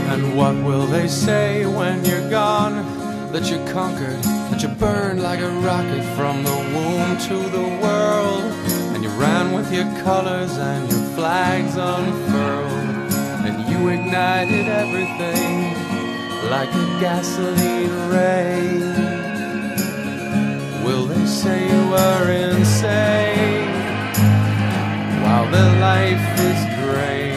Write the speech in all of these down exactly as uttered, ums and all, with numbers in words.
And what will they say when you're gone? That you conquered, that you burned like a rocket from the womb to the world, and you ran with your colors and your flags unfurled, and you ignited everything like a gasoline ray. Will they say you were insane while their life is gray?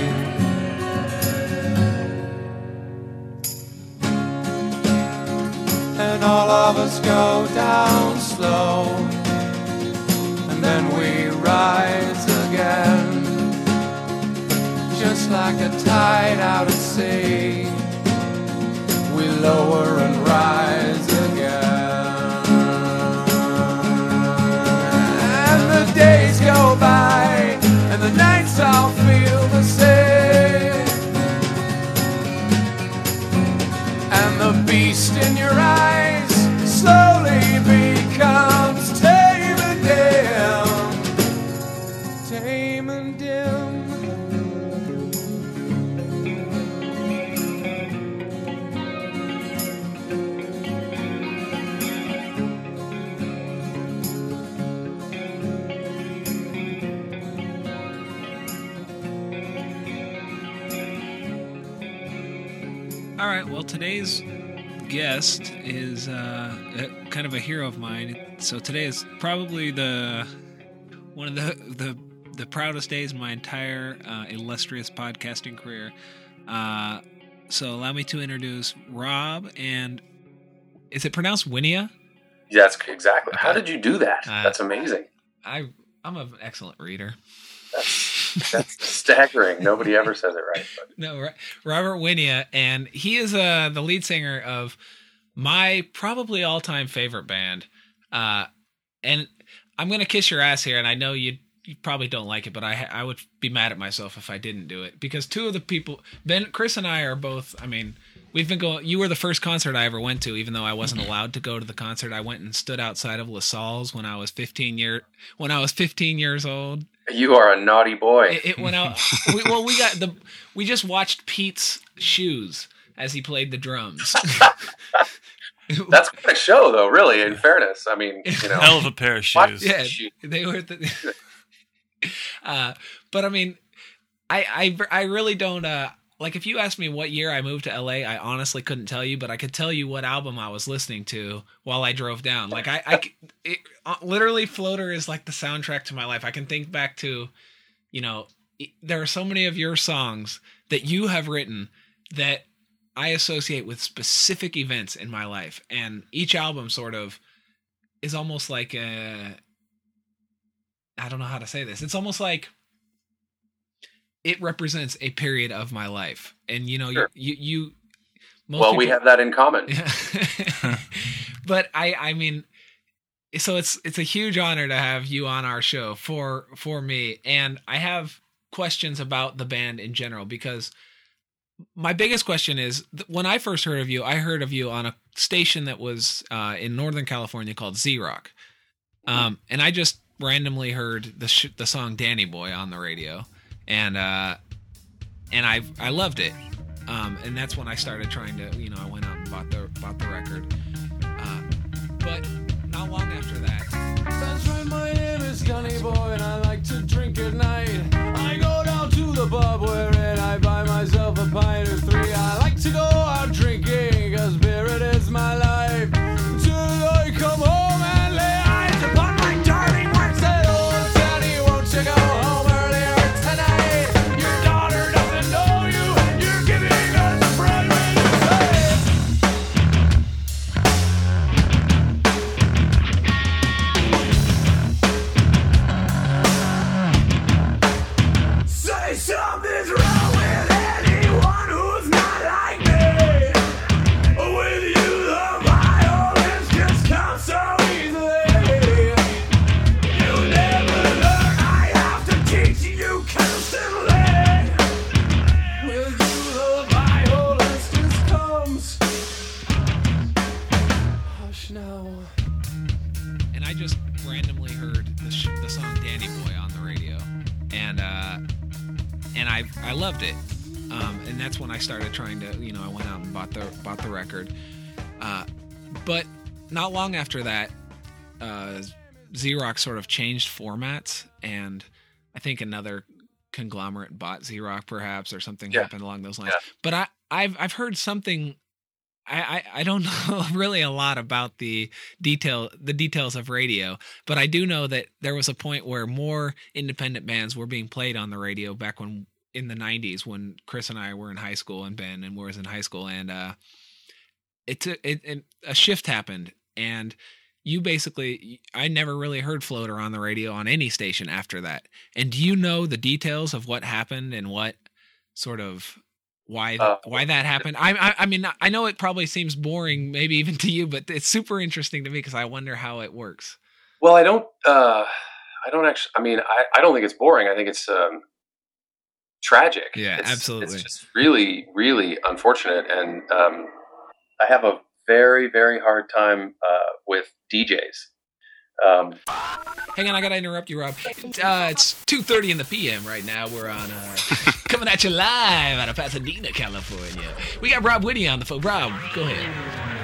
And all of us go down slow, and then we rise again, just like a tide out at sea. We lower and rise again, and the days go by, and the nights all feel the same, and the beast in your eyes slowly becomes tame and dim, tame and dim. All right, well, today's guest is uh, a, kind of a hero of mine. So today is probably the one of the the, the proudest days of my entire uh, illustrious podcasting career. Uh, so allow me to introduce Rob, and is it pronounced Winia? That's exactly. Okay. How did you do that? Uh, That's amazing. I I'm an excellent reader. That's, that's staggering. Nobody ever says it right. But. No, Robert Winia, and he is uh, the lead singer of my probably all-time favorite band. Uh, and I'm going to kiss your ass here, and I know you you probably don't like it, but I I would be mad at myself if I didn't do it, because two of the people, Ben, Chris and I are both, I mean, we've been going, you were the first concert I ever went to, even though I wasn't allowed to go to the concert. I went and stood outside of LaSalle's when I was fifteen year when I was fifteen years old. You are a naughty boy. It, it went out. we, well, we got the. We just watched Pete's shoes as he played the drums. That's quite a show, though. Really, in fairness, I mean, you know, hell of a pair of shoes. Yeah, they were. The, uh, but I mean, I I I really don't. Uh, like, if you asked me what year I moved to L A, I honestly couldn't tell you, but I could tell you what album I was listening to while I drove down. Like, I, I it, uh, literally, Floater is like the soundtrack to my life. I can think back to, you know, there are so many of your songs that you have written that I associate with specific events in my life. And each album sort of is almost like a, I don't know how to say this. It's almost like it represents a period of my life. And, you know, sure. you, you, you most well, people, we have that in common. But I, I mean, so it's, it's a huge honor to have you on our show for, for me. And I have questions about the band in general, because my biggest question is, when I first heard of you, I heard of you on a station that was uh, in Northern California called Z-Rock. Um, and I just randomly heard the sh- the song Danny Boy on the radio. And uh, and I I loved it, um, and that's when I started trying to, you know, I went out and bought the bought the record. Uh, but not long after that. That's right, my name is Gunny Boy, and I like to drink at night. I go down to the pub wherein I buy myself a pint or three. I like to go out drinking, cause beer it is my life. Till I come home and lay eyes upon my darling wife. Said, oh, Daddy, won't you go home earlier tonight? Your daughter doesn't know you, you're giving us a friend when you say, say something's wrong with anyone who's not like me. With you, the violence just comes so easily. You never learn, I have to teach you constantly. With you, the violence just comes. Hush now. And I just randomly heard the, sh- the song Danny Boy on the radio, and uh, and I I loved it. um, and that's when I started trying to, you know, I went out and bought the bought the record. Uh, but not long after that, uh, Z-Rock sort of changed formats, and I think another conglomerate bought Z-Rock perhaps, or something Yeah. happened along those lines. Yeah. But I, I've I've heard something. I, I, I don't know really a lot about the detail the details of radio, but I do know that there was a point where more independent bands were being played on the radio back when in the nineties, when Chris and I were in high school and Ben and was in high school, and uh, it, took, it, it a shift happened, and you basically, I never really heard Floater on the radio on any station after that. And do you know the details of what happened and what sort of why Uh, why that happened? I, I I mean, I know it probably seems boring, maybe even to you, but it's super interesting to me because I wonder how it works. Well, I don't. Uh, I don't actually. I mean, I, I don't think it's boring. I think it's um, tragic. Yeah, It's- absolutely. It's just really, really unfortunate, and um, I have a very, very hard time uh, with D Js. Um, Hang on, I gotta interrupt you, Rob. Uh, it's two thirty in the p m right now. We're on uh, coming at you live out of Pasadena, California. We got Rob Whitty on the phone. Rob, go ahead.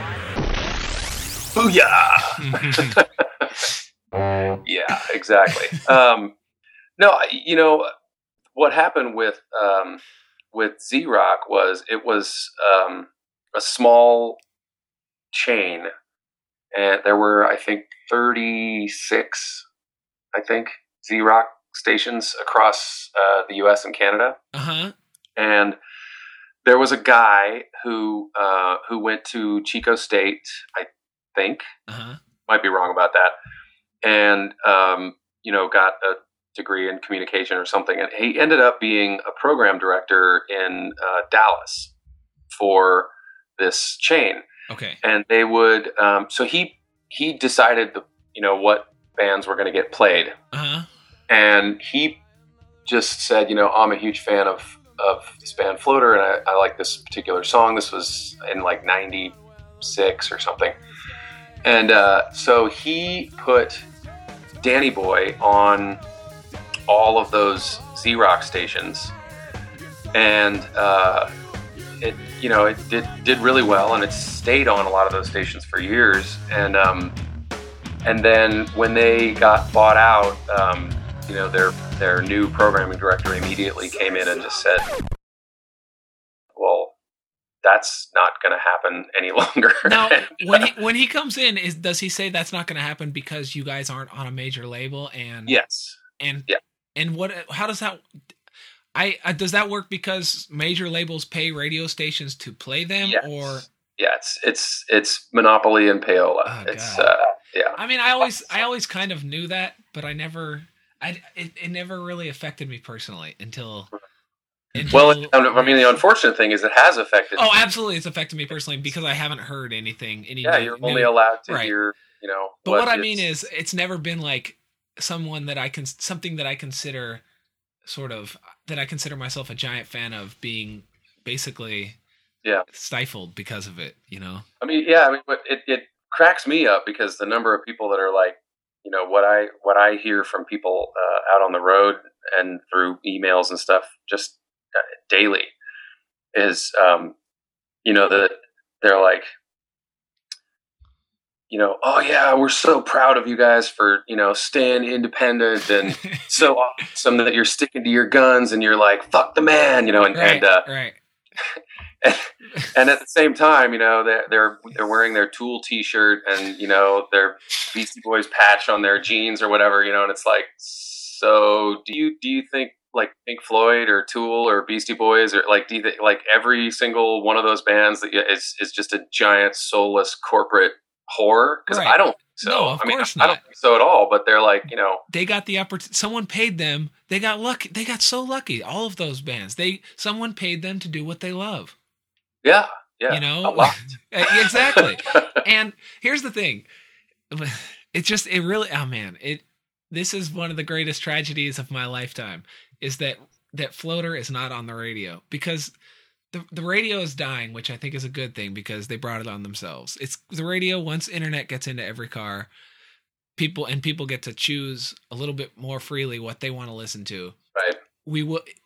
Booyah! Yeah, exactly. Um, no, I- you know what happened with um, with Z-Rock was it was um, a small chain, and there were I think thirty-six, I think Z-Rock stations across uh, the U S and Canada, Uh huh. and there was a guy who uh, who went to Chico State, I think. Uh huh. Might be wrong about that, and um, you know, got a degree in communication or something, and he ended up being a program director in uh, Dallas for this chain. Okay. And they would, um, so he he decided the you know what bands were going to get played, Uh huh. and he just said, you know, I'm a huge fan of of this band Floater, and I, I like this particular song. This was in like ninety-six or something. And uh, so he put Danny Boy on all of those Z-Rock stations, and uh, it you know it did did really well, and it stayed on a lot of those stations for years. And um, and then when they got bought out, um, you know their their new programming director immediately came in and just said, "Well, that's not going to happen any longer." Now, when he when he comes in, is does he say that's not going to happen because you guys aren't on a major label? And Yes. and Yeah. and what? How does that? I uh, does that work because major labels pay radio stations to play them, Yes. or? Yeah, it's it's it's Monopoly and Payola. Oh, it's God. uh, yeah. I mean, I always I always kind of knew that, but I never, I it, it never really affected me personally until. until Well, I mean, the unfortunate thing is it has affected. Oh, absolutely, it's affected me personally because I haven't heard anything. Any yeah, new- you're new- only allowed to right. hear, you know. But what, I is- mean is, it's never been like someone that I can something that I consider sort of that I consider myself a giant fan of being basically Yeah. stifled because of it. You know. I mean, yeah, I mean, but it it cracks me up because the number of people that are like, you know, what I what I hear from people uh, out on the road and through emails and stuff just uh, daily is, um, you know, that they're like, you know, oh yeah, we're so proud of you guys for, you know, staying independent and so awesome that you're sticking to your guns and you're like, fuck the man, you know, and, right. and, uh, right. and, and at the same time, you know, they're, they're, they're wearing their Tool t-shirt and, you know, their Beastie Boys patch on their jeans or whatever, you know, and it's like, so do you, do you think like Pink Floyd or Tool or Beastie Boys or like, do you think like every single one of those bands that is, is just a giant soulless corporate horror? Because Right. I don't think so. No, of I mean, course I don't not. think so at all, but they're like, you know, They got the opportunity. Someone paid them. They got lucky. They got so lucky. All of those bands. They someone paid them to do what they love. yeah, yeah, You know? a lot. Exactly. And here's the thing. It just, it really, oh man, it, this is one of the greatest tragedies of my lifetime is that, that Floater is not on the radio because the, the radio is dying, which I think is a good thing because they brought it on themselves. It's the radio. Once internet gets into every car, people and people get to choose a little bit more freely what they want to listen to. Right. We will,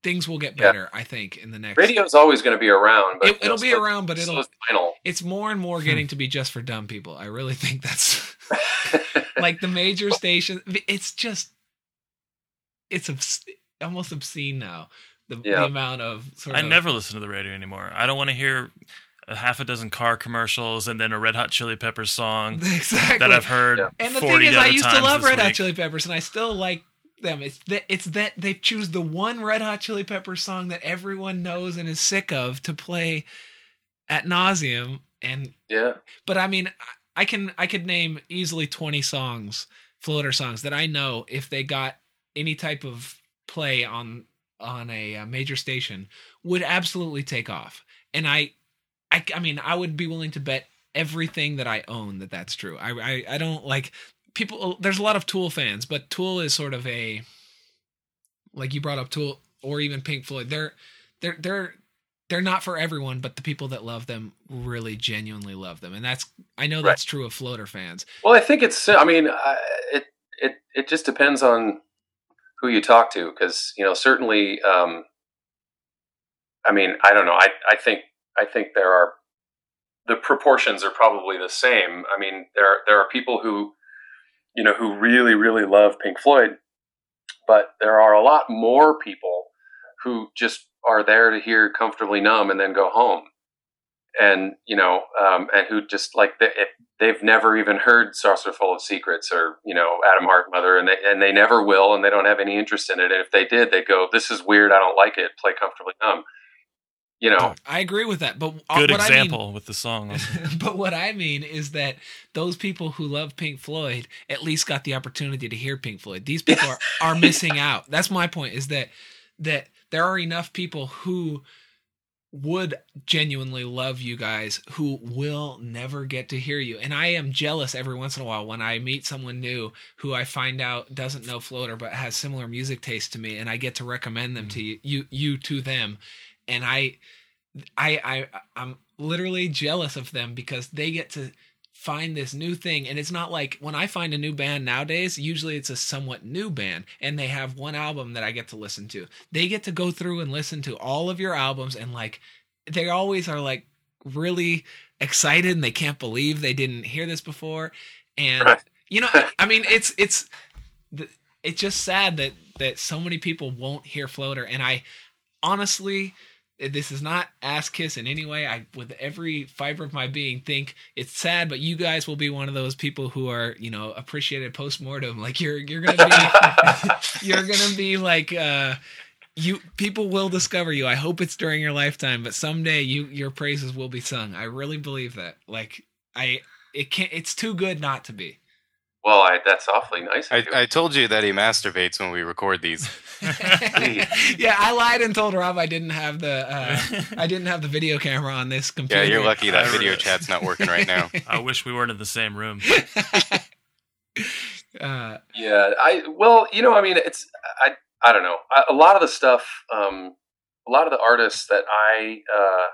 things will get better. Yeah. I think in the next radio's always going to be around, but it, it'll be around, but it'll final. It's more and more getting to be just for dumb people. I really think that's like the major stations. It's just it's obs- almost obscene now. The, yeah. the amount of sort I of, never listen to the radio anymore. I don't want to hear a half a dozen car commercials and then a Red Hot Chili Peppers song exactly. that I've heard. Yeah. And the forty thing is, I used to love Red week. Hot Chili Peppers, and I still like them. It's that it's that they choose the one Red Hot Chili Peppers song that everyone knows and is sick of to play at nauseum. And yeah, but I mean, I can I could name easily twenty songs, Floater songs that I know if they got any type of play on on a, a major station would absolutely take off. And I, I, I mean, I would be willing to bet everything that I own that that's true. I, I, I don't like people. There's a lot of Tool fans, but Tool is sort of a, like you brought up Tool or even Pink Floyd. They're, they're, they're, they're not for everyone, but the people that love them really genuinely love them. And that's, I know that's right. true of Floater fans. Well, I think it's, I mean, uh, it, it, it just depends on who you talk to. Cause you know, certainly, um, I mean, I don't know. I, I think, I think there are, the proportions are probably the same. I mean, there, there are people who, you know, who really, really love Pink Floyd, but there are a lot more people who just are there to hear Comfortably Numb and then go home. And, you know, um, and who just like, they, they've never even heard Saucer Full of Secrets or, you know, Atom Heart Mother, and they, and they never will, and they don't have any interest in it. And if they did, they'd go, this is weird. I don't like it. Play Comfortably Numb. You know, I agree with that, but good what example I mean, with the song. But what I mean is that those people who love Pink Floyd at least got the opportunity to hear Pink Floyd. These people are, are missing out. That's my point. Is that that there are enough people who would genuinely love you guys who will never get to hear you. And I am jealous every once in a while when I meet someone new who I find out doesn't know Floater but has similar music taste to me, and I get to recommend them mm-hmm. to you, you, you to them. And I, I, I, I'm literally jealous of them because they get to find this new thing. And it's not like when I find a new band nowadays, usually it's a somewhat new band and they have one album that I get to listen to. They get to go through and listen to all of your albums, and like, they always are like really excited and they can't believe they didn't hear this before. And, you know, I mean, it's, it's, it's just sad that, that so many people won't hear Floater. And I honestly, this is not ass kiss in any way. I, with every fiber of my being, think it's sad, but you guys will be one of those people who are, you know, appreciated post-mortem. Like you're, you're going to be, you're going to be like, uh, you, people will discover you. I hope it's during your lifetime, but someday you, your praises will be sung. I really believe that. Like I, it can't, it's too good not to be. Well, I, that's awfully nice. I, I told you that he masturbates when we record these. Yeah, I lied and told Rob I didn't have the uh, I didn't have the video camera on this computer. Yeah, you're lucky that video chat's not working right now. I wish we weren't in the same room. uh, yeah, I well, you know, I mean, it's I I don't know. I, a lot of the stuff, um, a lot of the artists that I uh,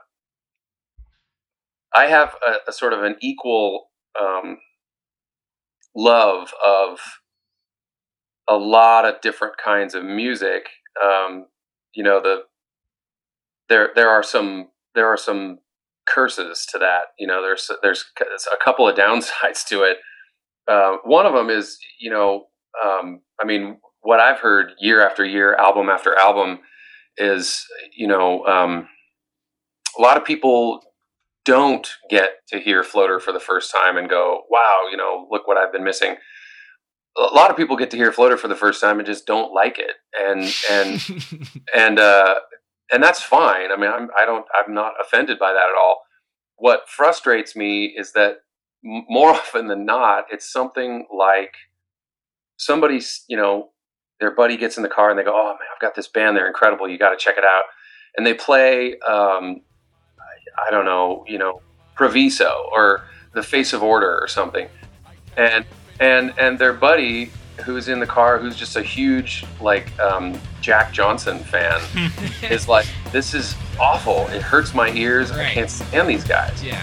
I have a, a sort of an equal um, love of a lot of different kinds of music. Um, you know, the there there are some there are some curses to that. You know, there's there's a couple of downsides to it. Uh, one of them is, you know, um, I mean, what I've heard year after year, album after album, is, you know, um, a lot of people don't get to hear Floater for the first time and go, wow, you know, look what I've been missing. A lot of people get to hear Floater for the first time and just don't like it. And, and, and, uh, and that's fine. I mean, I'm, I don't, I'm not offended by that at all. What frustrates me is that m- more often than not, it's something like somebody's, you know, their buddy gets in the car and they go, oh man, I've got this band. They're incredible. You got to check it out. And they play, um, I don't know, you know, Proviso or The Face of Order or something. And, and, and their buddy who's in the car, who's just a huge, like, um, Jack Johnson fan is like, this is awful. It hurts my ears. Right. I can't stand these guys. Yeah.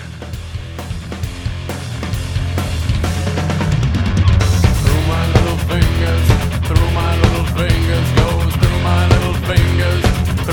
Through my little fingers, through my little fingers, goes through my little fingers.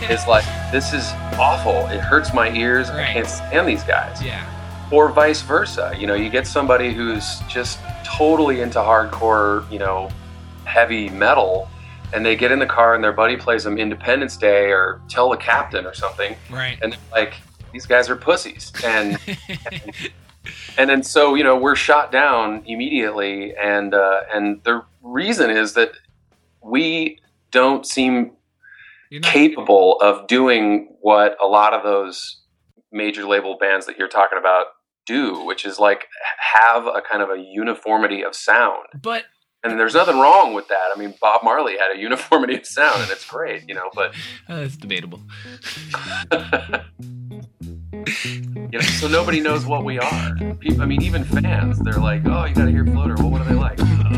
is like, this is awful. It hurts my ears. Right. I can't stand these guys. Yeah. Or vice versa. You know, you get somebody who's just totally into hardcore, you know, heavy metal, and they get in the car and their buddy plays them Independence Day or Tell the Captain or something. Right. And they're like, these guys are pussies. And and, and then so, you know, we're shot down immediately. And uh, and the reason is that we don't seem You're not- capable of doing what a lot of those major label bands that you're talking about do, which is like have a kind of a uniformity of sound. But And there's nothing wrong with that. I mean, Bob Marley had a uniformity of sound, and it's great, you know. But uh, it's debatable. you know, so nobody knows what we are. People, I mean, even fans, they're like, "Oh, you got to hear Floater." Well, what do they like?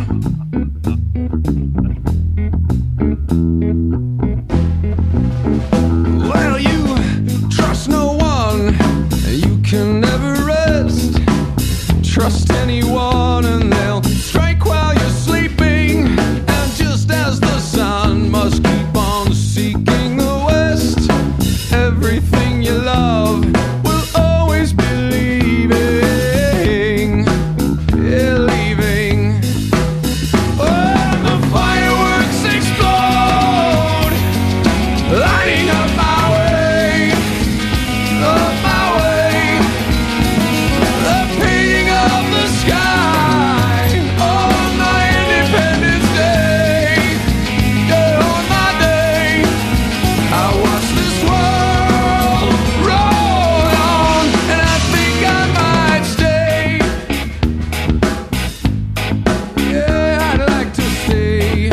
Well, you trust no one, you can never rest. Trust anyone and they'll strike while you're sleeping. And just as the sun must keep on seeking the west, everything you love will always be leaving. Yeah, leaving. When the fireworks explode, lighting up my way, up my way. The painting of the sky on my Independence Day, day on my day. I watch this world roll on, and I think I might stay. Yeah, I'd like to stay.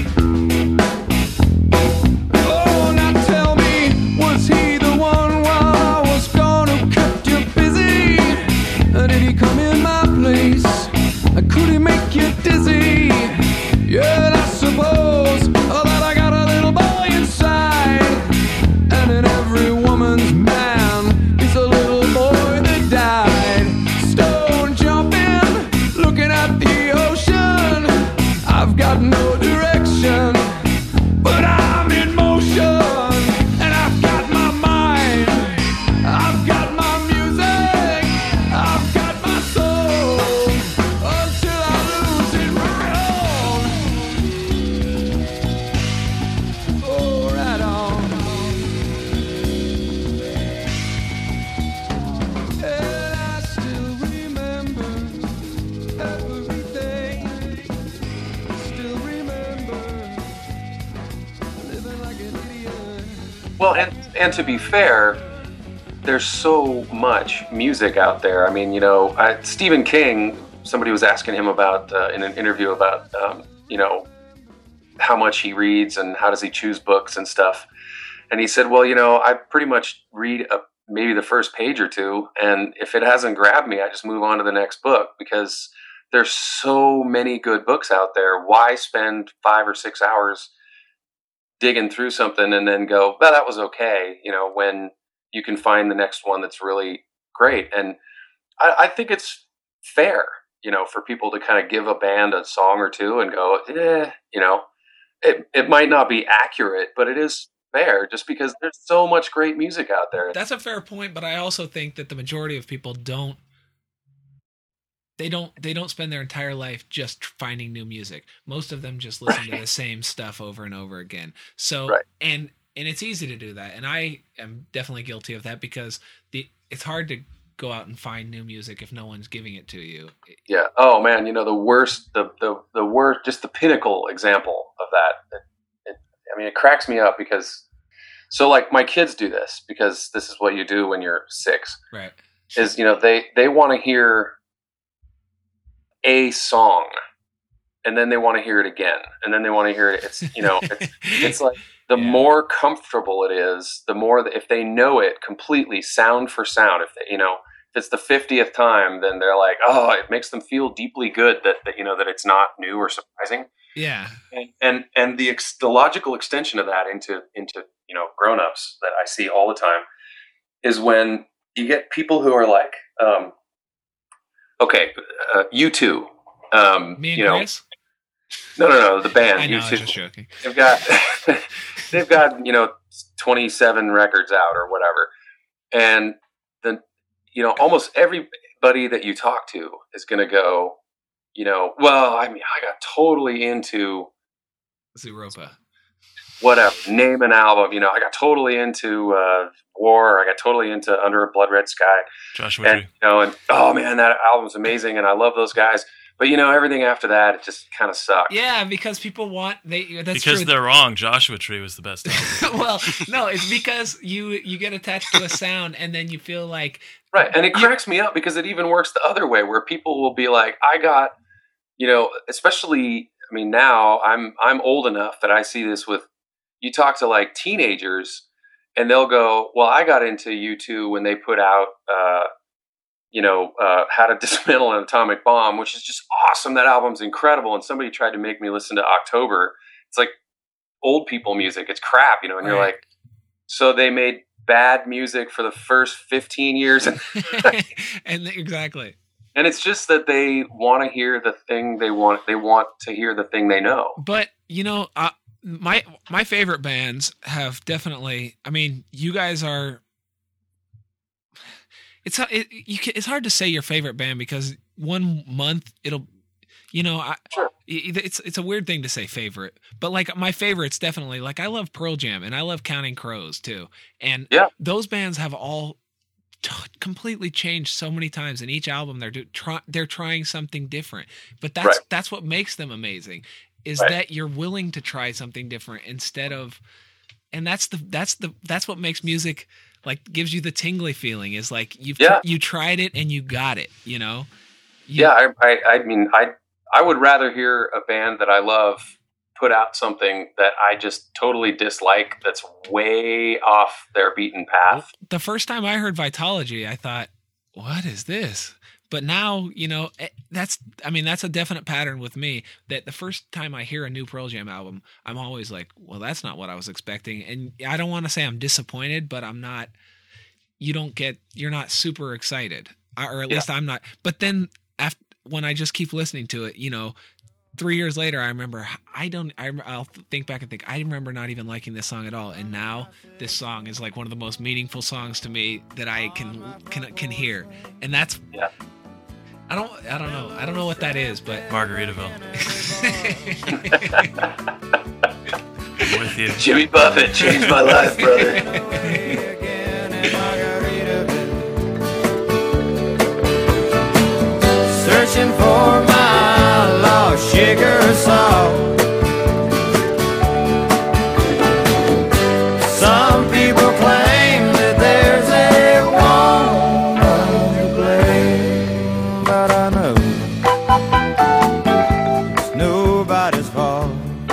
Oh, now tell me, was he the one while I was gone who kept you busy? Uh, Did he come in my place? Uh, Could he make you dizzy? Yeah, I suppose oh, that I got a little boy inside, and in every woman's man is a little boy that died. Stone jumping, looking at the ocean. I've got no direction, but I'm in motion, and I've got my mind, I've got my music, I've got my soul, until I lose it right on. Oh, right on. And I still remember every day. Still remember living like an idiot. Well, and and to be fair, there's so much music out there. I mean, you know, I, Stephen King. Somebody was asking him about uh, in an interview about um, you know, how much he reads and how does he choose books and stuff. And he said, well, you know, I pretty much read a, maybe the first page or two, and if it hasn't grabbed me, I just move on to the next book, because there's so many good books out there. Why spend five or six hours digging through something and then go, well, that was okay, you know, when you can find the next one that's really great. And I, I think it's fair, you know, for people to kind of give a band a song or two and go, eh, you know, it, it might not be accurate, but it is fair, just because there's so much great music out there. That's a fair point, but I also think that the majority of people don't they don't they don't spend their entire life just finding new music. Most of them just listen Right. to the same stuff over and over again. So Right. and and it's easy to do that, and I am definitely guilty of that, because the it's hard to go out and find new music if no one's giving it to you. Yeah. Oh man, you know, the worst, the the the worst, just the pinnacle example of that. It, it, I mean, it cracks me up because, so like my kids do this because this is what you do when you're six. Right. Is, you know, they they want to hear a song, and then they want to hear it again, and then they want to hear it. It's, you know, it's, it's like the Yeah. more comfortable it is, the more that if they know it completely, sound for sound, if they, you know, if it's the fiftieth time, then they're like, oh, it makes them feel deeply good that, that you know, that it's not new or surprising. Yeah. And and, and the ex- the logical extension of that into into you know, grown-ups that I see all the time is when you get people who are like, um, okay, uh, U two, um, Me and you know, Chris? No, no, no. The band. I know, You I was should- just joking. They've got, they've got, you know, twenty-seven records out or whatever, and then, you know, almost everybody that you talk to is going to go, you know, well, I mean, I got totally into Zooropa. whatever, name an album, you know, I got totally into uh, War, I got totally into Under a Blood Red Sky, Joshua and Tree. you know, and oh man, that album's amazing, and I love those guys. But you know, everything after that, it just kind of sucked. Yeah, because people want they. That's Because true. they're wrong. Joshua Tree was the best album. Well, no, it's because you you get attached to a sound and then you feel like Right, and it cracks me up because it even works the other way, where people will be like, "I got," you know, especially. I mean, now I'm I'm old enough that I see this with. You talk to like teenagers, and they'll go, "Well, I got into U two when they put out." Uh, you know, uh, How to Dismantle an Atomic Bomb, which is just awesome. That album's incredible. And somebody tried to make me listen to October. It's like old people music. It's crap, you know, and you're Right. like, so they made bad music for the first fifteen years. And, and exactly. and it's just that they want to hear the thing they want. They want to hear the thing they know. But you know, uh, my my favorite bands have definitely. I mean, you guys are. It's it, you can, it's hard to say your favorite band because one month it'll, you know, I, Sure. it, it's it's a weird thing to say favorite, but like my favorites definitely like I love Pearl Jam and I love Counting Crows too, and Yeah. those bands have all t- completely changed so many times. In each album, they're do, try, they're trying something different, but that's Right. that's what makes them amazing, is Right. that you're willing to try something different instead of, and that's the that's the that's what makes music. Like gives you the tingly feeling is like you've Yeah. you tried it and you got it, you know? You- Yeah, I, I, I mean, I, I would rather hear a band that I love put out something that I just totally dislike. That's way off their beaten path. The first time I heard Vitology, I thought, what is this? But now, you know, eh, that's, I mean, that's a definite pattern with me that the first time I hear a new Pearl Jam album, I'm always like, well, that's not what I was expecting. And I don't want to say I'm disappointed, but I'm not, you don't get, you're not super excited, or at Yeah. least I'm not. But then after, when I just keep listening to it, you know, three years later, I remember, I don't, I, I'll think back and think, I remember not even liking this song at all. And now this song is like one of the most meaningful songs to me that I can, can, can hear. And that's, Yeah. I don't, I don't know. I don't know what that is, but Margaritaville. I'm with you. Jimmy Buffett changed my life, brother. Again in Margaritaville. Searching for my lost sugar salt. Some people claim that there's a woman to blame, but I know it's nobody's fault.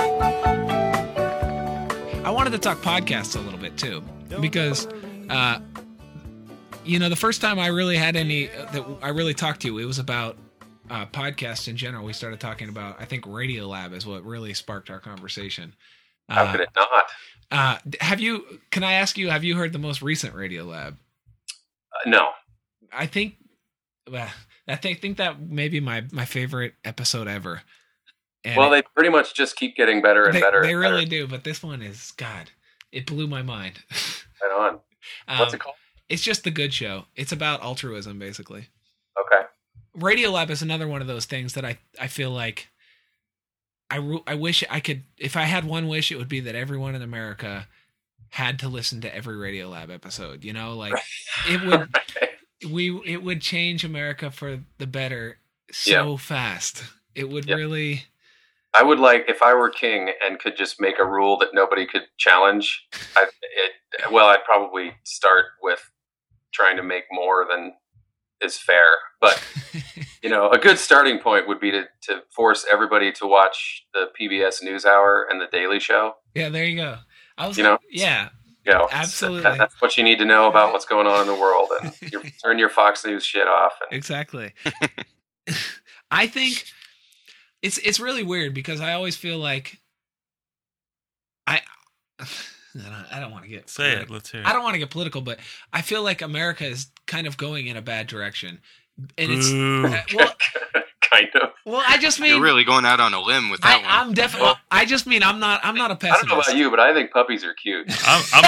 I wanted to talk podcasts a little bit too, because, uh, you know, the first time I really had any uh, that I really talked to you, it was about uh, podcasts in general. We started talking about, I think, Radiolab is what really sparked our conversation. How Uh, could it not? uh, have you? Can I ask you? Have you heard the most recent Radiolab? Uh, no. I think, well, I think think that may be my my favorite episode ever. And Well, they pretty much just keep getting better and they, better. they and really better. do, but this one is, God, it blew my mind. Right on. Um, What's it called? It's just The Good Show. It's about altruism, basically. Okay. Radiolab is another one of those things that I, I feel like I, ru- I wish I could, if I had one wish, it would be that everyone in America had to listen to every Radiolab episode, you know, like it would, we, it would change America for the better so fast. It would Yeah. really, I would like, if I were king and could just make a rule that nobody could challenge, I, it, well, I'd probably start with trying to make more than is fair. But, you know, a good starting point would be to, to force everybody to watch the P B S NewsHour and The Daily Show. yeah, there you go. I was, You know? yeah, You know, Absolutely. that- that's what you need to know about what's going on in the world. And you turn your Fox News shit off. And, exactly. I think it's it's really weird because I always feel like I I don't, I don't want to get Say it. politi- Let's hear it. I don't want to get political, but I feel like America is kind of going in a bad direction, and it's Boo. uh, well, kind of. Well, I just mean You're really going out on a limb with that I, one. I'm definitely. I just mean I'm not. I'm not a I don't know pessimist. about you, but I think puppies are cute. I'm, I'm,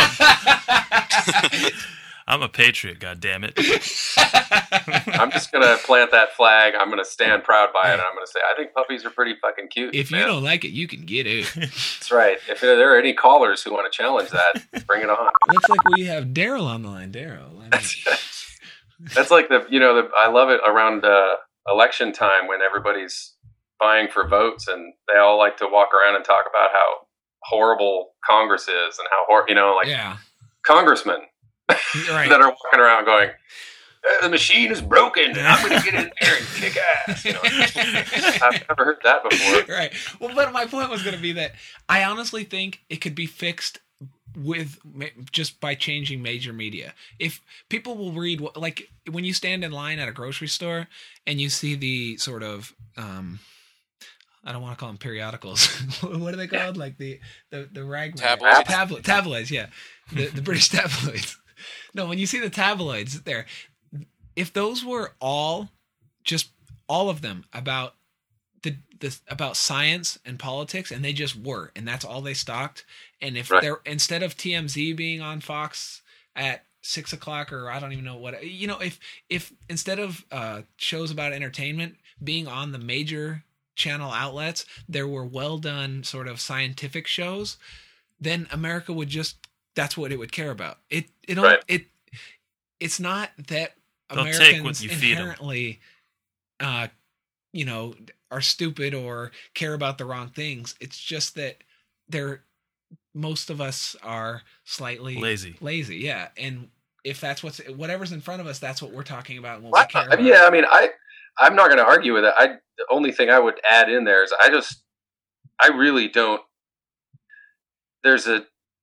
a, I'm a patriot, goddammit. I'm just gonna plant that flag. I'm gonna stand proud by it, and I'm gonna say I think puppies are pretty fucking cute. If man. you don't like it, you can get it. That's right. If there are any callers who want to challenge that, bring it on. Looks like we have Daryl on the line. Daryl. I mean, That's, that's like the you know the I love it around uh, election time when everybody's vying for votes and they all like to walk around and talk about how horrible Congress is and how hor- you know like yeah. congressmen Right. that are walking around going, "Uh, the machine is broken and I'm going to get in there and kick ass." You know, I've never heard that before. Right. Well, but my point was going to be that I honestly think it could be fixed with just by changing major media. If people will read, like when you stand in line at a grocery store and you see the sort of, um, I don't want to call them periodicals. What are they called? Like the the the rag Tabloids. Tablo- tabloids, yeah, the the British tabloids. No, when you see the tabloids there, if those were all just all of them about the, the about science and politics, and they just were, and that's all they stocked. And if Right. they're instead of T M Z being on Fox at six o'clock, or I don't even know what, you know, if if instead of uh, shows about entertainment being on the major channel outlets, there were well done sort of scientific shows, then America would just that's what it would care about. It it Right. it it's not that They'll take Americans what you feed 'em. inherently, uh, you know, are stupid or care about the wrong things. It's just that they're most of us are slightly Lazy. Lazy, yeah. And if that's what's whatever's in front of us, that's what we're talking about. And what Well, we care I- about. yeah, I mean, I I'm not going to argue with it. I the only thing I would add in there is I just I really don't. There's a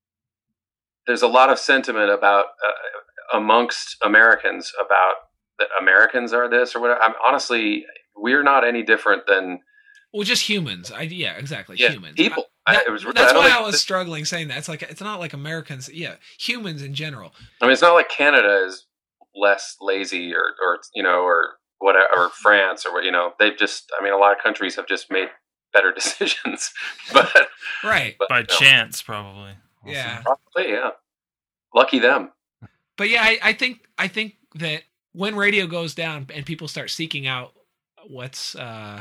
there's a lot of sentiment about uh, amongst Americans about that Americans are this or whatever. I'm honestly, we're not any different than Well, just humans. I yeah, exactly. yeah, humans. people. I, I, that- it was, that's don't why think I was this- struggling saying that. It's like it's not like Americans. Yeah, humans in general. I mean, it's not like Canada is less lazy or, or you know, or whatever, or France or what, you know, they've just, I mean, a lot of countries have just made better decisions, but, Right. but By you know, chance, probably. Also. Yeah. probably, yeah, lucky them. But yeah, I, I think I think that when radio goes down and people start seeking out what's uh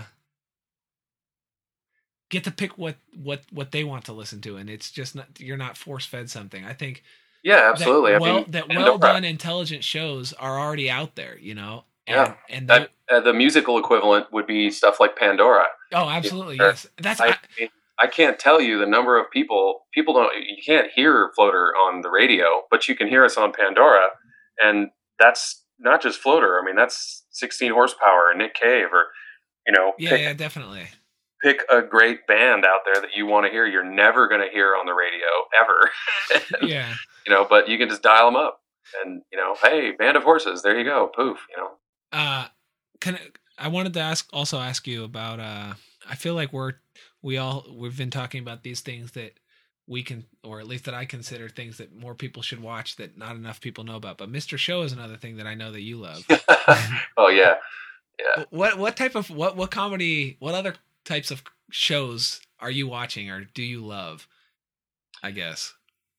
get to pick what what what they want to listen to, and it's just not you're not force fed something. I think Yeah, absolutely. that I well mean, that and well the- done intelligent shows are already out there, you know. And, Yeah. and that, uh, the musical equivalent would be stuff like Pandora. oh, absolutely, Sure. yes. That's I, I, mean, I can't tell you the number of people. People don't. You can't hear Floater on the radio, but you can hear us on Pandora, and that's not just Floater. I mean, that's sixteen horsepower and Nick Cave, or you know, yeah, pick, yeah, definitely. pick a great band out there that you want to hear. You're never going to hear on the radio ever. And, Yeah. you know, but you can just dial them up, and you know, hey, Band of Horses, there you go, poof, you know. Uh, can I wanted to ask also ask you about uh I feel like we're we all we've been talking about these things that we can, or at least that I consider things that more people should watch that not enough people know about. But Mister Show is another thing that I know that you love. Oh yeah, yeah. What what type of what what comedy what other types of shows are you watching or do you love? I guess.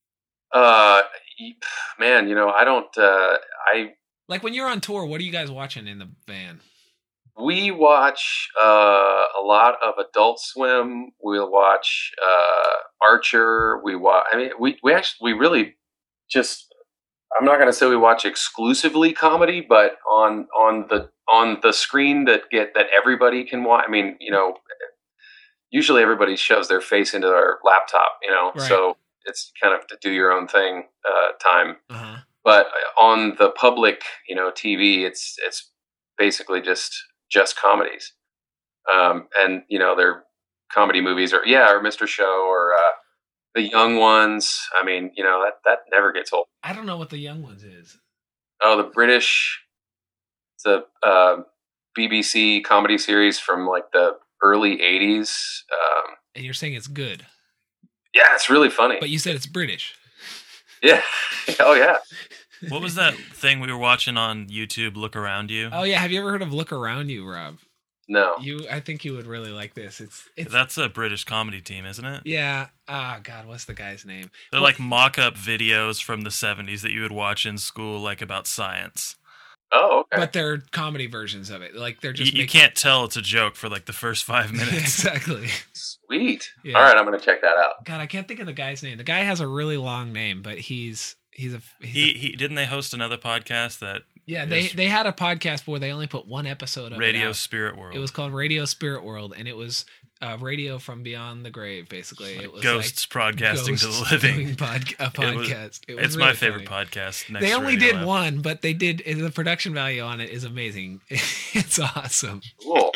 Uh, man, you know, I don't. Uh, I Like when you're on tour, what are you guys watching in the van? we watch uh, a lot of Adult Swim. We'll watch uh, Archer. We watch. I mean, we we actually we really just. I'm not going to say we watch exclusively comedy, but on on the on the screen that get that everybody can watch. I mean, you know, usually everybody shoves their face into their laptop, you know, Right. so it's kind of to do your own thing uh, time. Uh-huh. But on the public, you know, T V, it's it's basically just just comedies, um, and you know, they're comedy movies, or yeah, or Mister Show, or uh, The Young Ones. I mean, you know, that that never gets old. I don't know what the Young Ones is. Oh, the British, it's a uh, B B C comedy series from like the early eighties. Um, And you're saying it's good. yeah, it's really funny. But you said it's British. Yeah. Oh yeah. What was that thing we were watching on YouTube? Look Around You. Oh yeah, have you ever heard of Look Around You, Rob? No. You, I think you would really like this. It's, it's That's a British comedy team, isn't it? yeah. Oh God, what's the guy's name? They're like mock-up videos from the seventies that you would watch in school, like about science. Oh, okay. But they're comedy versions of it. Like they're just You, you making- can't tell it's a joke for like the first five minutes. exactly. Sweet. Yeah. All right, I'm going to check that out. God, I can't think of the guy's name. The guy has a really long name, but he's he's a he's He a, he didn't they host another podcast that yeah. They is they had a podcast where they only put one episode of Radio it out. Spirit World. It was called Radio Spirit World, and it was uh, radio from beyond the grave. Basically, it was Ghosts like broadcasting to ghosts the living. doing pod, a It was- podcast. It was it's really my favorite funny. podcast. Next They to only Radio did Lab. one, but they did. The production value on it is amazing. It's awesome. Cool.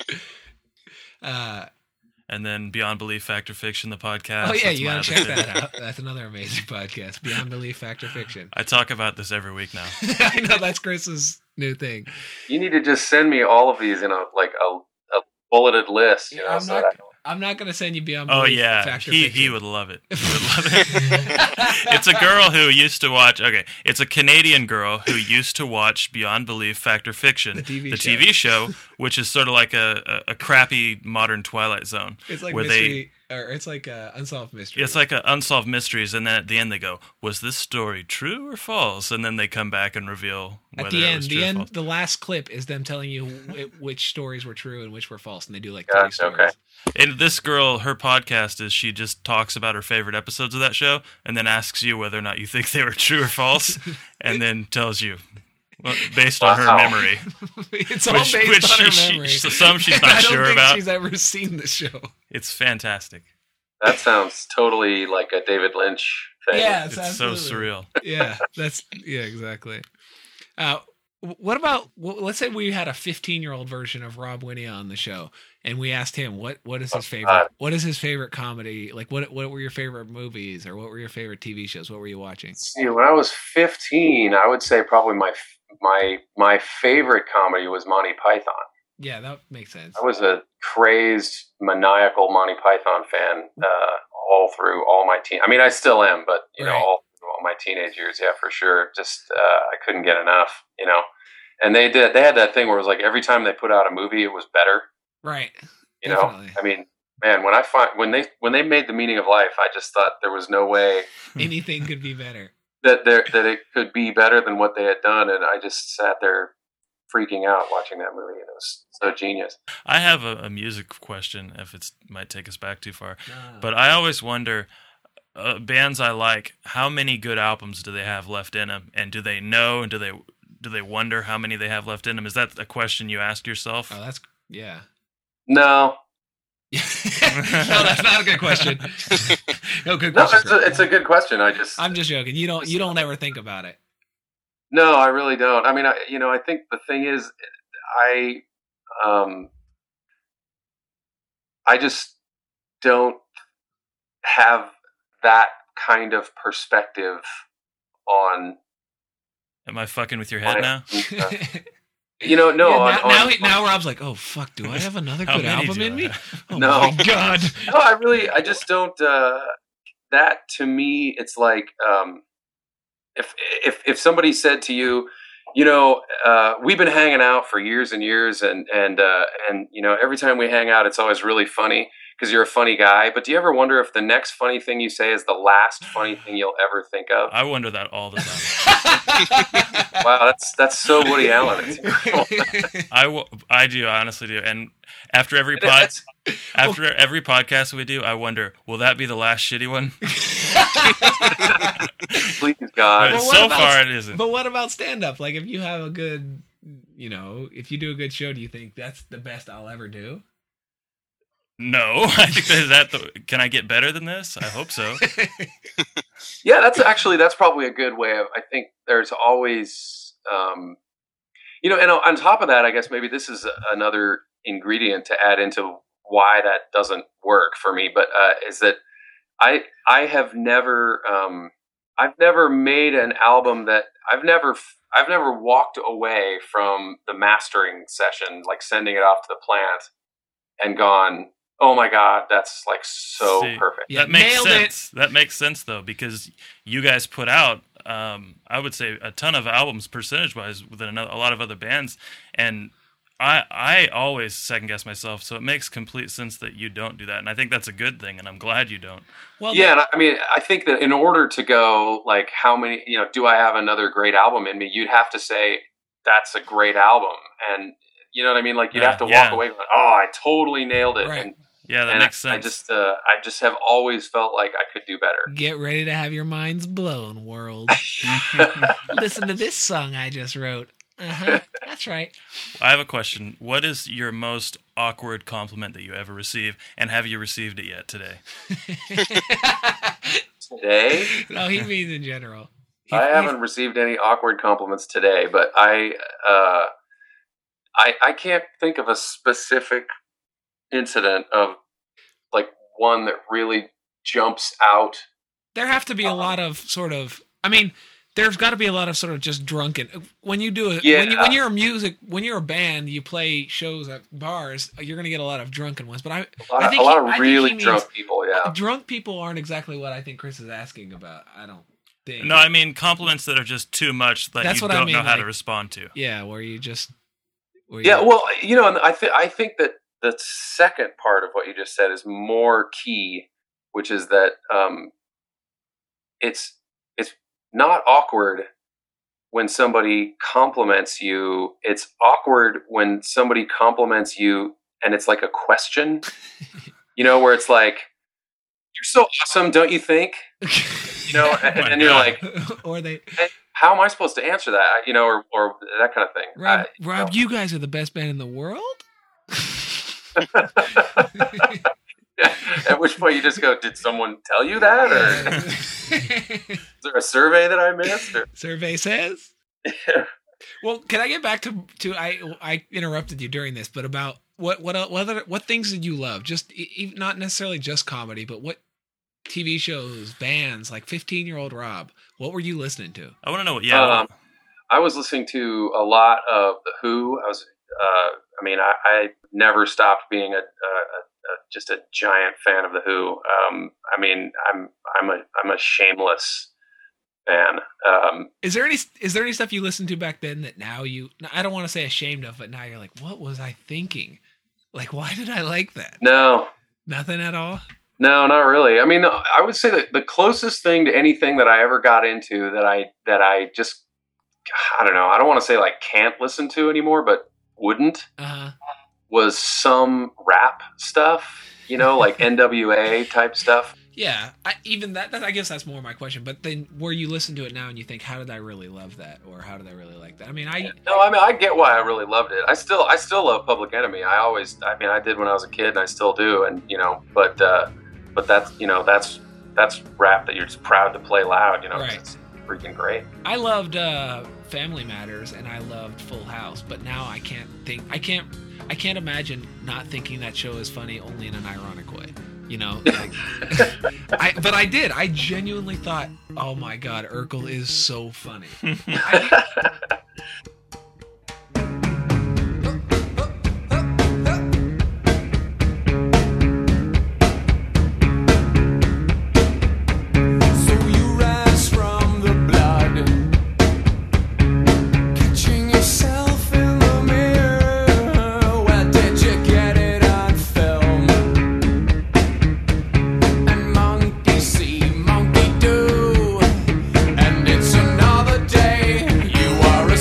Uh, And then Beyond Belief, Fact or Fiction, the podcast. oh yeah, That's you my gotta other check favorite. that out. That's another amazing podcast. Beyond Belief, Fact or Fiction. I talk about this every week now. I know that's Chris's new thing. You need to just send me all of these in a like a, a bulleted list. You know, I'm so not. that I don't- I'm not gonna send you Beyond Oh Belief. yeah, Fact or he Fiction. he would love it. He would love it. It's a girl who used to watch. Okay, it's a Canadian girl who used to watch Beyond Belief, Fact or Fiction, The T V show. T V show, which is sort of like a, a, a crappy modern Twilight Zone. It's like where mystery, or it's like uh, unsolved mystery. It's like a unsolved mysteries, and then at the end they go, "Was this story true or false?" And then they come back and reveal whether at the it end. was The true or end. false. The last clip is them telling you wh- which stories were true and which were false, and they do like three Gotcha, stories. okay. And this girl, her podcast is she just talks about her favorite episodes of that show, and then asks you whether or not you think they were true or false, and then tells you well, based on her Wow. memory. It's all Which- based which on her she- memory. she- some she's And not I don't sure think about. She's ever seen the show. It's fantastic. That sounds totally like a David Lynch thing. Yeah, It's absolutely. so surreal. Yeah, that's yeah, exactly. Uh, what about well, let's say we had a fifteen-year-old version of Rob Winnie on the show, and we asked him what what is his Oh, favorite God. what is his favorite comedy? Like what what were your favorite movies or what were your favorite T V shows? What were you watching? See, when I was fifteen, I would say probably my my my favorite comedy was Monty Python. Yeah, that makes sense. I was a crazed, maniacal Monty Python fan uh, all through all my teen. I mean, I still am, but you know, Right. all, all my teenage years, yeah, for sure. Just uh, I couldn't get enough, you know. And they did. They had that thing where it was like every time they put out a movie, it was better. Right. You Definitely. know, I mean, man, when I find when they when they made The Meaning of Life, I just thought there was no way Anything could be better. that there that it could be better than what they had done, and I just sat there freaking out watching that movie, and it was so genius. I have a, a music question, if it might take us back too far. Ah. But I always wonder, uh, bands I like, how many good albums do they have left in them, and do they know, and do they do they wonder how many they have left in them? Is that a question you ask yourself? Oh, that's yeah. No, no, that's not a good question. No good no, question. it's a, it's a good question. I just I'm just joking. You don't you don't ever think about it. no, I really don't. I mean, I, you know, I think the thing is, I um, I just don't have that kind of perspective on. Am I fucking with your head now? You know, no. Yeah, on, now, on, now, he- now Rob's like, oh fuck, do I have another How good many album do in I me? have? Oh No. my god. no, I really, I just don't. Uh, that to me, it's like um, if if if somebody said to you, you know, uh, we've been hanging out for years and years, and and uh, and you know, every time we hang out, it's always really funny because you're a funny guy. But do you ever wonder if the next funny thing you say is the last funny thing you'll ever think of? I wonder that all the time. Wow, that's that's so Woody Allen. I, w- I do, I honestly do. And after every pod, That's- after every podcast we do, I wonder, will that be the last shitty one? Please God. But what so about- far, it isn't. But what about stand up? Like if you have a good, you know, if you do a good show, do you think that's the best I'll ever do? No, I think that, is that the, can I get better than this? I hope so. Yeah, that's actually that's probably a good way of. I think there's always, um, you know, and on top of that, I guess maybe this is another ingredient to add into why that doesn't work for me. But uh, is that I I have never um, I've never made an album that I've never I've never walked away from the mastering session, like sending it off to the plant, and gone, oh my God, that's like so See, perfect. Yeah, that makes nailed sense. That makes sense though, because you guys put out, um, I would say, a ton of albums percentage-wise within another, a lot of other bands, and I I always second guess myself, so it makes complete sense that you don't do that, and I think that's a good thing, and I'm glad you don't. Well, yeah, and I mean, I think that in order to go, like, how many, you know, do I have another great album in me? You'd have to say that's a great album, and you know what I mean. Like, you'd Yeah, have to yeah. walk away going, "Oh, I totally nailed it." Right. And, Yeah, that and makes I, sense. I just, uh, I just have always felt like I could do better. get ready to have your minds blown, world. Listen to this song I just wrote. Uh-huh. That's right. I have a question. What is your most awkward compliment that you ever receive, and have you received it yet today? Today, No, he means in general. He- I he- haven't received any awkward compliments today, but I, uh, I, I can't think of a specific incident of like one that really jumps out. There have to be a lot of sort of. I mean, there's got to be a lot of sort of just drunken. When you do it, Yeah. when, you, when you're a music, when you're a band, you play shows at bars. You're gonna get a lot of drunken ones. But I, A lot, I of, think a lot he- of I think really he means- drunk people. Yeah. drunk people aren't exactly what I think Chris is asking about. I don't think. No, I mean compliments that are just too much that That's you what I don't mean, know how to like- respond to. Yeah, where you just. Where Yeah, you, well, you know, and I think I think that the second part of what you just said is more key, which is that um, it's it's not awkward when somebody compliments you. It's awkward when somebody compliments you and it's like a question, you know, where it's like, "You're so awesome, don't you think?" You know, and, Oh my and you're God. like, or they. "How am I supposed to answer that?" You know, or or that kind of thing. Rob, I- you Rob, know. you guys are the best band in the world. At which point you just go, "Did someone tell you that, or is there a survey that I missed?" Or, Survey says. Well, can I get back to to I I interrupted you during this, but about what what el- what other, what things did you love? Just e- e- not necessarily just comedy, but what T V shows, bands, like fifteen year old Rob. What were you listening to? I want to know what. Yeah, Um, I was listening to a lot of the Who. I was, uh, I mean, I, I never stopped being a, a, a, a just a giant fan of the Who. Um, I mean, I'm I'm a I'm a shameless fan. Um, Is there any is there any stuff you listened to back then that now you I don't want to say ashamed of, but now you're like, what was I thinking? Like, why did I like that? no, Nothing at all. No, not really. I mean, I would say that the closest thing to anything that I ever got into that I that I just I don't know. I don't want to say like can't listen to anymore, but wouldn't Uh huh. was some rap stuff. You know, like N W A type stuff. Yeah, I, even that, that. I guess that's more my question. But then, where you listen to it now and you think, how did I really love that, or how did I really like that? I mean, I No, I mean I get why I really loved it. I still I still love Public Enemy. I always I mean I did when I was a kid, and I still do. And you know, but uh, but that's you know that's that's rap that you're just proud to play loud. You know, 'cause Right. it's freaking great. I loved uh, Family Matters and I loved Full House, but now I can't think. I can't. I can't imagine not thinking that show is funny only in an ironic way. You know, like, I, but I did. I genuinely thought, oh my God, Urkel is so funny. I, So you rise from the blood, catching yourself in the mirror. Where did you get it on film? And monkey see, monkey do, and it's another day. You are a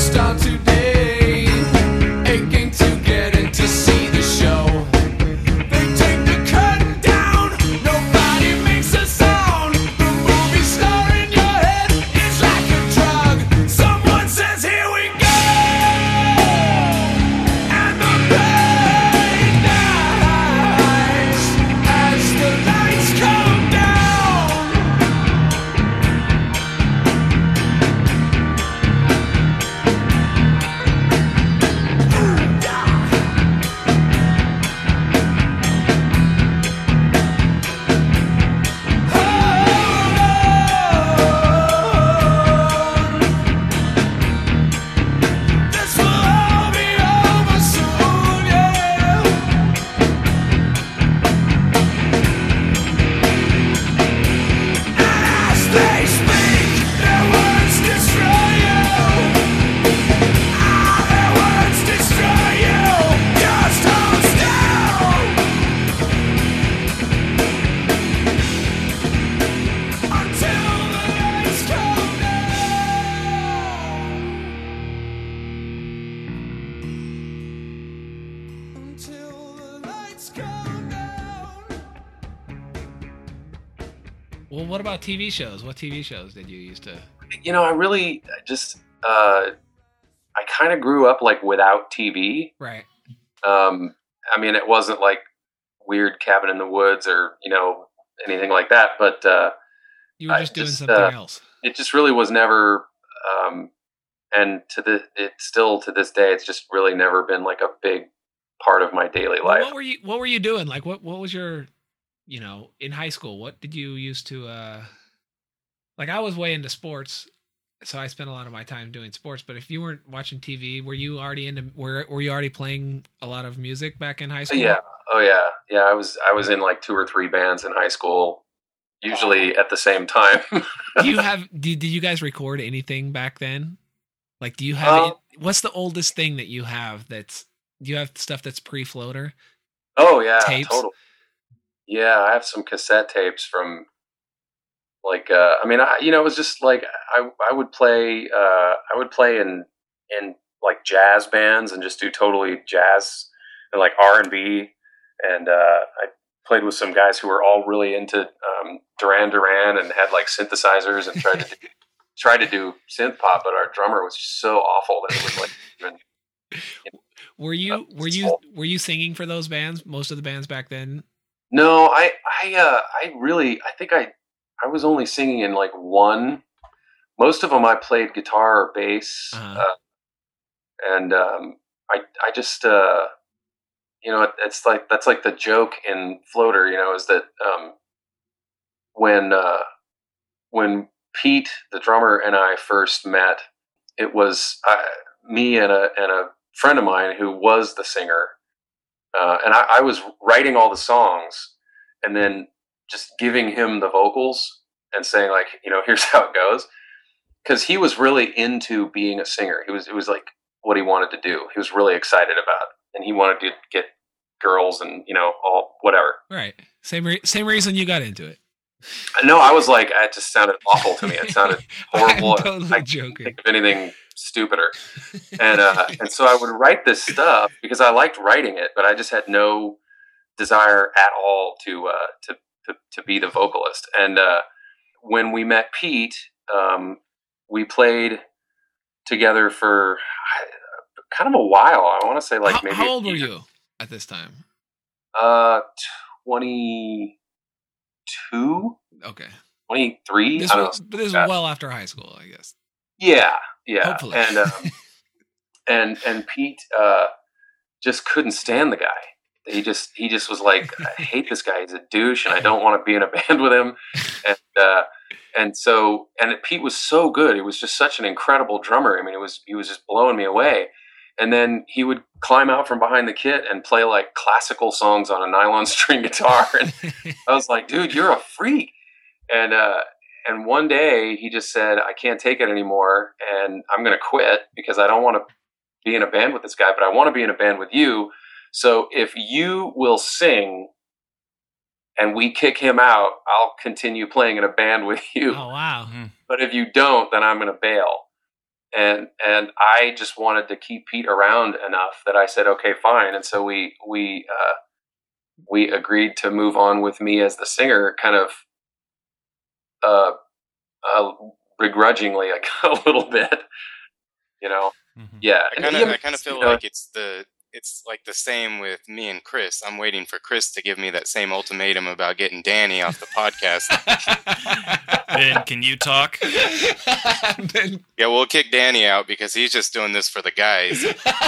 Well, what about T V shows? What T V shows did you used to? You know, I really just uh, I kind of grew up like without T V. Right. Um, I mean, it wasn't like weird Cabin in the Woods or you know anything like that, but uh, You were just I doing just, something uh, else. it just really was never. Um, and to the it still to this day, it's just really never been like a big part of my daily Well, life. what were you What were you doing? Like, what What was your, you know, in high school? What did you used to? uh Like, I was way into sports, so I spent a lot of my time doing sports. But if you weren't watching T V, were you already into? Were Were you already playing a lot of music back in high school? Yeah. Oh yeah. Yeah. I was I was in like two or three bands in high school, usually at the same time. Do you have? Did Did you guys record anything back then? Like, do you have? Um, it, what's the oldest thing that you have? That's Do you have stuff that's pre-floater? Oh yeah, Tapes? totally. Yeah, I have some cassette tapes from like uh I mean, I you know, it was just like I I would play uh I would play in in like jazz bands and just do totally jazz and like R and B and uh I played with some guys who were all really into um Duran Duran and had like synthesizers and tried to do, tried to do synth pop, but our drummer was just so awful that it was like even Were you Were you Were you singing for those bands? Most of the bands back then. No, I, I, uh, I really, I think I, I was only singing in like one. Most of them I played guitar or bass, Uh-huh. uh, and um, I, I just, uh, you know, it, it's like that's like the joke in Floater, you know, is that um, when uh, when Pete, the drummer, and I first met, it was uh, me and a and a friend of mine who was the singer. Uh, and I, I was writing all the songs and then just giving him the vocals and saying like, you know, here's how it goes. Cause he was really into being a singer. He was, it was like what he wanted to do. He was really excited about it. And he wanted to get girls and, you know, all whatever. Right. Same re- Same reason you got into it. No, I was like, it just sounded awful to me. It sounded horrible. I'm totally I joking. couldn't think of anything stupider. And uh, and so I would write this stuff because I liked writing it, but I just had no desire at all to uh, to, to to be the vocalist. And uh, when we met Pete, um, we played together for kind of a while. I want to say like how, maybe. how old were you at this time? Uh, twenty-two, Okay. twenty-three. This I don't was, know. but this was that. well after high school, I guess. Yeah, yeah. Hopefully. And um, and and Pete uh, just couldn't stand the guy. He just he just was like, I hate this guy. He's a douche, and I don't want to be in a band with him. And uh, and so and Pete was so good. He was just such an incredible drummer. I mean, it was he was just blowing me away. And then he would climb out from behind the kit and play like classical songs on a nylon string guitar. And I was like, dude, you're a freak. And uh, and one day he just said, I can't take it anymore, and I'm going to quit because I don't want to be in a band with this guy, but I want to be in a band with you. So if you will sing and we kick him out, I'll continue playing in a band with you. Oh wow. But if you don't, then I'm going to bail. And and I just wanted to keep Pete around enough that I said, okay, fine. And so we we uh, we agreed to move on with me as the singer, kind of uh, uh, begrudgingly, like a little bit, you know. Mhm. Yeah, I kind of, and, I kind of feel you know, like it's the, it's like the same with me and Chris. I'm waiting for Chris to give me that same ultimatum about getting Danny off the podcast. Ben, can you talk? Ben- Yeah, we'll kick Danny out because he's just doing this for the guys.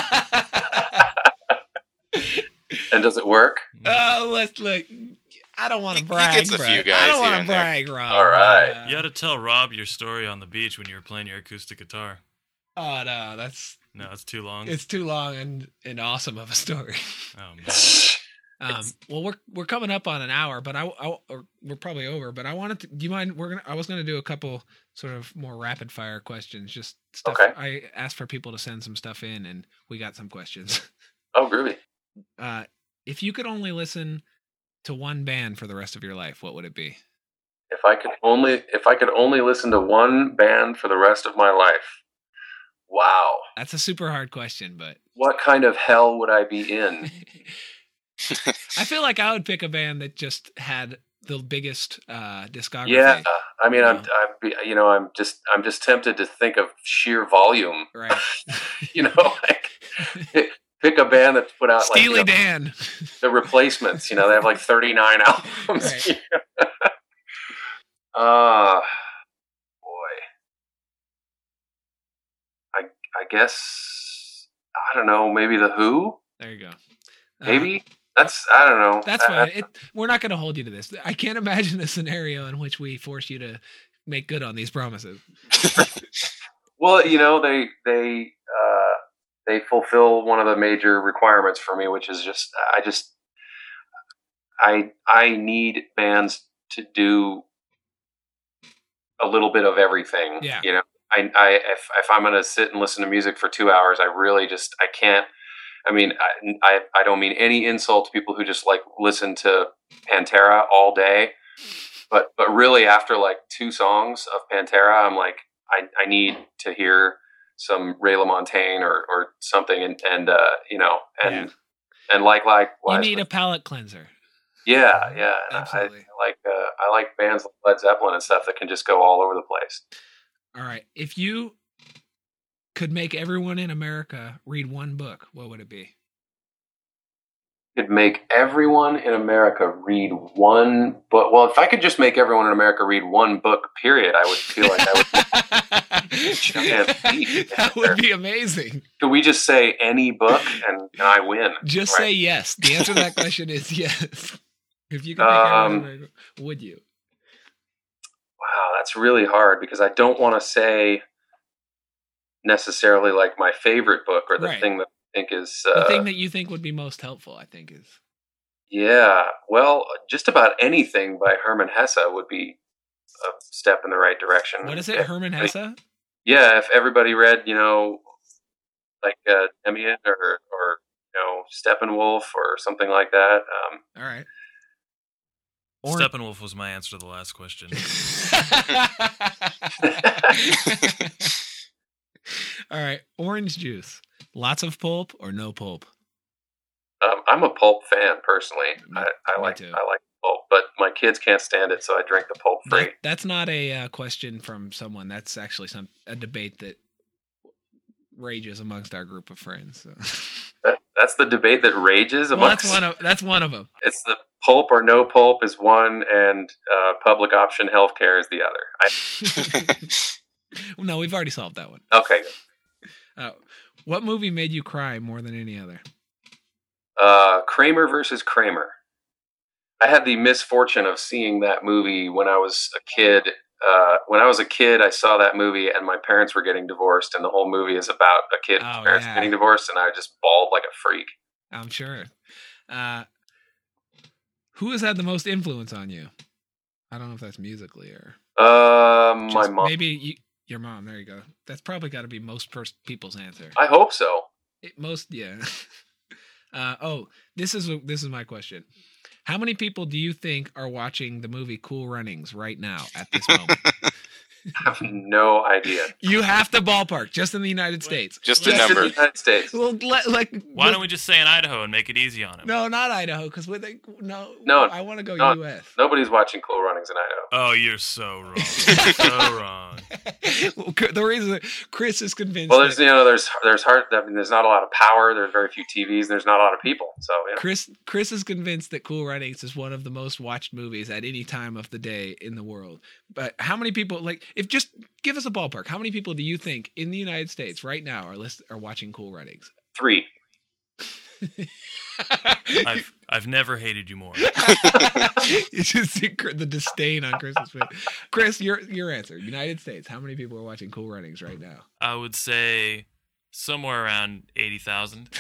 and does it work? Oh, let's look. I don't want He- to he brag. gets a Brad. few I guys don't here want to and there. brag, Rob. All right. Uh, You got to tell Rob your story on the beach when you were playing your acoustic guitar. Oh no, that's No, it's too long. it's too long and, and awesome of a story. Oh man. Um, well, we're we're coming up on an hour, but I, I or we're probably over. But I wanted to. Do you mind? We're gonna. I was gonna do a couple sort of more rapid fire questions. Just stuff. Okay. I asked for people to send some stuff in, and we got some questions. Oh, groovy. Uh, if you could only listen to one band for the rest of your life, what would it be? If I could only, if I could only listen to one band for the rest of my life, wow, That's a super hard question, but what kind of hell would I be in? I feel like I would pick a band that just had the biggest uh, discography. Yeah, I mean, I'm, Yeah. I'm, you know, I'm just, I'm just tempted to think of sheer volume. Right. You know, like pick, pick a band that's put out like Steely you know, Dan. the Replacements. You know, they have like thirty-nine albums. Right. Uh boy, I, I guess I don't know. Maybe the Who. There you go. Uh, Maybe that's I don't know. That's I- fine. It, we're not going to hold you to this. I can't imagine a scenario in which we force you to make good on these promises. Well, you know, they they uh, they fulfill one of the major requirements for me, which is just I just I I need bands to do a little bit of everything. Yeah. You know, I I if if I'm gonna sit and listen to music for two hours, I really just I can't. I mean, I I, I don't mean any insult to people who just like listen to Pantera all day, but but really after like two songs of Pantera, I'm like. I, I need to hear some Ray LaMontagne or, or something, and, and uh, you know, and Yeah. and like like You need a palate cleanser. yeah, yeah. And I, I Absolutely. like uh, I like bands like Led Zeppelin and stuff that can just go all over the place. All right. If you could make everyone in America read one book, what would it be? Could make everyone in America read one book. Well, if I could just make everyone in America read one book, period, I would feel like I would. Giant leap. That would be amazing. Could we just say any book and, and I win? Just Right. say yes. The answer to that question is yes. If you could make Um, everyone in America, would you? Wow, that's really hard because I don't want to say necessarily like my favorite book or the Right. thing that I think is The uh, thing that you think would be most helpful, I think, is yeah. Well, just about anything by Herman Hesse would be a step in the right direction. what is it? If- Herman like, Hesse? Yeah, if everybody read, you know, like uh, Demian or or you know Steppenwolf or something like that. Um, All right. Steppenwolf was my answer to the last question. All right. Orange juice. Lots of pulp or no pulp? um, I'm a pulp fan personally. Me- I, I me like too. I like pulp, but my kids can't stand it, so I drink the pulp free. That, that's not a uh, question from someone. That's actually some a debate that rages amongst our group of friends. So. That, that's the debate that rages Well, amongst. that's one of that's one of them. It's the pulp or no pulp is one, and uh, public option healthcare is the other. I, No, we've already solved that one. okay, Uh, what movie made you cry more than any other? uh, Kramer versus Kramer. I had the misfortune of seeing that movie when I was a kid. Uh, when I was a kid, I saw that movie, and my parents were getting divorced, and the whole movie is about a kid and Oh, his parents yeah. getting divorced, and I just bawled like a freak. I'm sure. Uh, who has had the most influence on you? I don't know if that's musically or Um, my just mom. maybe you, your mom. There you go. That's probably got to be most pers- people's answer. I hope so. It, most, yeah. uh, oh, this is this is my question. How many people do you think are watching the movie Cool Runnings right now at this moment? I have no idea. You have to ballpark just in the United States. Just a Just in number. the United States. Well, let, like Why don't we just say in Idaho and make it easy on him? No, not Idaho, because with they, no, No, I want to go no. U S. Nobody's watching Cool Runnings in Idaho. Oh, you're so wrong. so wrong. Well, the reason that Chris is convinced. Well, there's that you know there's there's hard. I mean, there's not a lot of power. There's very few T Vs. And there's not a lot of people. So you know. Chris Chris is convinced that Cool Runnings is one of the most watched movies at any time of the day in the world. But how many people like if just give us a ballpark? How many people do you think in the United States right now are list, are watching Cool Runnings? Three. I've I've never hated you more. It's just the the disdain on Chris's face. Chris, your your answer. United States. How many people are watching Cool Runnings right now? I would say somewhere around eighty thousand.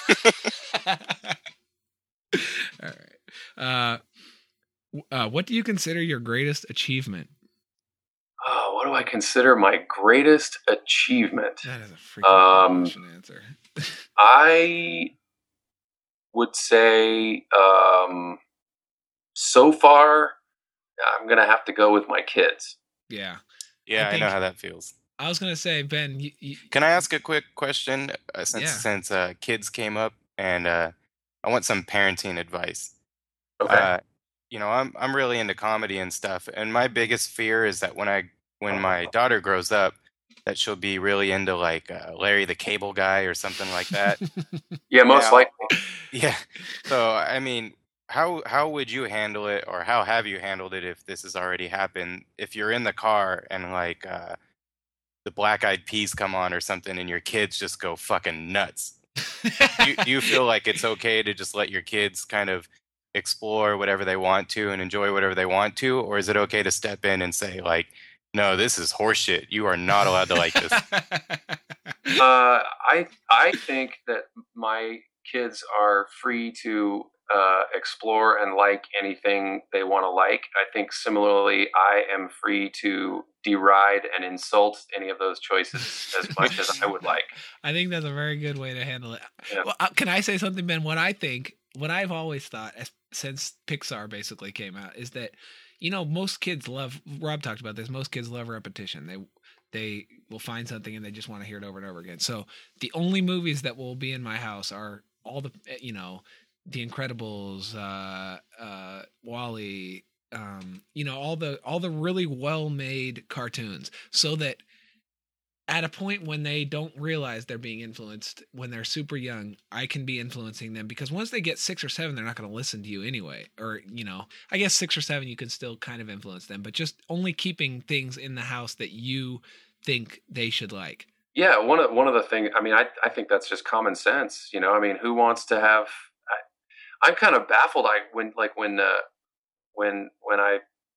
All right. Uh, w- uh, what do you consider your greatest achievement? Oh, what do I consider my greatest achievement? That is a freaking Um, question answer. I would say um, so far, I'm gonna have to go with my kids. Yeah. Yeah, I I, think- know how that feels. I was gonna say, Ben. You, you, Can I ask a quick question? Uh, since Yeah. since uh, kids came up, and uh, I want some parenting advice. Okay. Uh, you know, I'm I'm really into comedy and stuff, and my biggest fear is that when I when my daughter grows up, that she'll be really into like uh, Larry the Cable Guy or something like that. Yeah, most Now- likely. Yeah. So I mean, how how would you handle it, or how have you handled it if this has already happened? If you're in the car and like uh, the Black Eyed Peas come on or something, and your kids just go fucking nuts. do, you, do you feel like it's okay to just let your kids kind of explore whatever they want to and enjoy whatever they want to, or is it okay to step in and say like, no, this is horseshit, you are not allowed to like this? Uh, I I think that my kids are free to uh, explore and like anything they want to like. I think similarly, I am free to deride and insult any of those choices as much as I would like. I think that's a very good way to handle it. Yeah. Well, uh, can I say something, Ben? What I think, what I've always thought as, since Pixar basically came out is that, you know, most kids love, Rob talked about this, most kids love repetition. They they will find something and they just want to hear it over and over again. So the only movies that will be in my house are all the, you know, The Incredibles, uh, uh, Wall-E, um, you know, all the all the really well-made cartoons, so that at a point when they don't realize they're being influenced, when they're super young, I can be influencing them, because once they get six or seven, they're not going to listen to you anyway. Or, you know, I guess six or seven, you can still kind of influence them, but just only keeping things in the house that you think they should like. Yeah, one of one of the things. I mean, I I think that's just common sense. You know, I mean, who wants to have? I, I'm kind of baffled. I when like when uh, when when I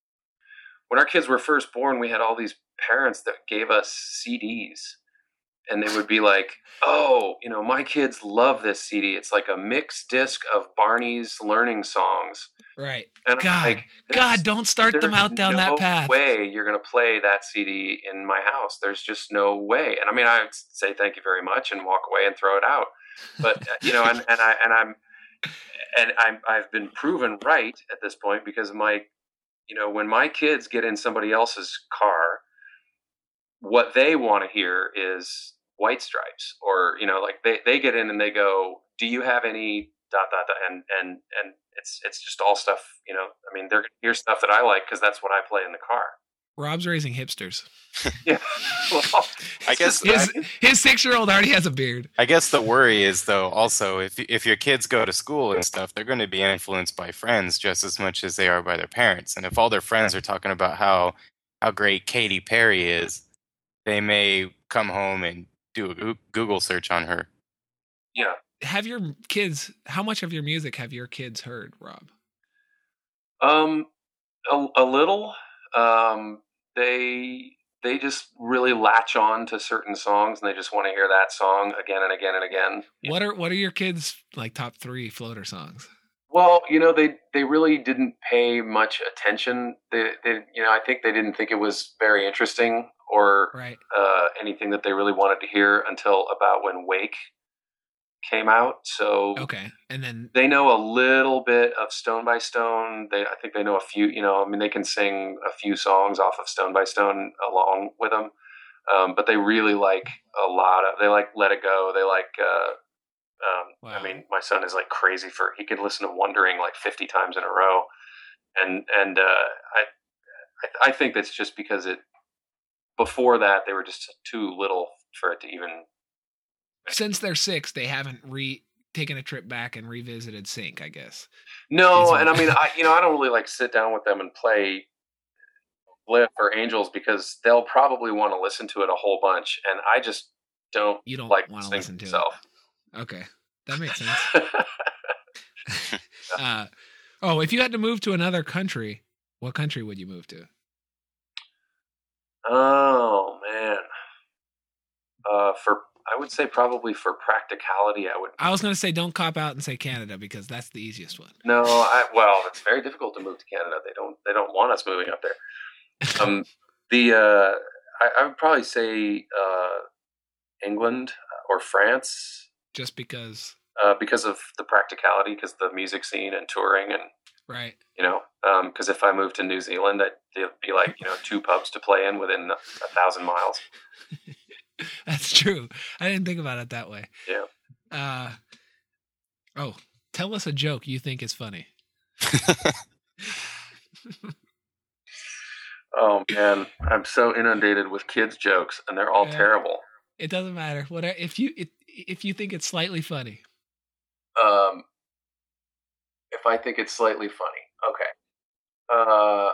when our kids were first born, we had all these parents that gave us C Ds, and they would be like, "Oh, you know, my kids love this C D. It's like a mixed disc of Barney's learning songs." Right. And I'm God, like, God, don't start them there's out down no that path. way you're going to play that C D in my house. There's just no way. And I mean, I would say thank you very much and walk away and throw it out. But you know, and, and I and I'm and I'm I've been proven right at this point, because my, you know, when my kids get in somebody else's car, what they want to hear is White Stripes, or you know, like they they get in and they go, "Do you have any dot dot dot?" And and and it's it's just all stuff, you know. I mean, they're gonna hear stuff that I like because that's what I play in the car. Rob's raising hipsters. Yeah. Well, I guess His his six year old already has a beard. I guess the worry is, though, also if if your kids go to school and stuff, they're going to be influenced by friends just as much as they are by their parents. And if all their friends are talking about how how great Katy Perry is, they may come home and do a Goo- Google search on her. yeah. Have your kids, how much of your music have your kids heard, Rob? Um, a, a little. Um, they they just really latch on to certain songs, and they just want to hear that song again and again and again. What are what are your kids' like top three floater songs? Well, you know, they they really didn't pay much attention. They, they you know, I think they didn't think it was very interesting or Right. uh, anything that they really wanted to hear until about when Wake came out. So Okay. And then they know a little bit of Stone by Stone. They, I think they know a few, you know, I mean, they can sing a few songs off of Stone by Stone along with them. Um, but they really like a lot of, they like Let It Go. They like, uh, um, Wow. I mean, my son is like crazy for, he could listen to Wondering like fifty times in a row. And, and, uh, I, I, I think that's just because it, before that, they were just too little for it to even, since they're six, they haven't re taken a trip back and revisited Sync, I guess. no. Is it- And I mean, I, you know, I don't really like sit down with them and play Lift or Angels, because they'll probably want to listen to it a whole bunch. And I just don't You don't like want to sing listen to myself. it. Okay. That makes sense. uh, oh, if you had to move to another country, what country would you move to? Oh man. Uh, for, I would say probably for practicality, I would, I was going to say don't cop out and say Canada, because that's the easiest one. no, I, well, it's very difficult to move to Canada. They don't, they don't want us moving up there. Um, the, uh, I, I would probably say, uh, England or France, Just because, uh, because of the practicality, because the music scene and touring, and, right? you know, um, cause if I moved to New Zealand, I'd, it'd be like, you know, two pubs to play in within a thousand miles. That's true. I didn't think about it that way. Yeah. Uh, oh, tell us a joke you think is funny. Oh man, I'm so inundated with kids jokes, and they're all Yeah. terrible. It doesn't matter. What if you it, if you think it's slightly funny? Um, if I think it's slightly funny, okay. Uh,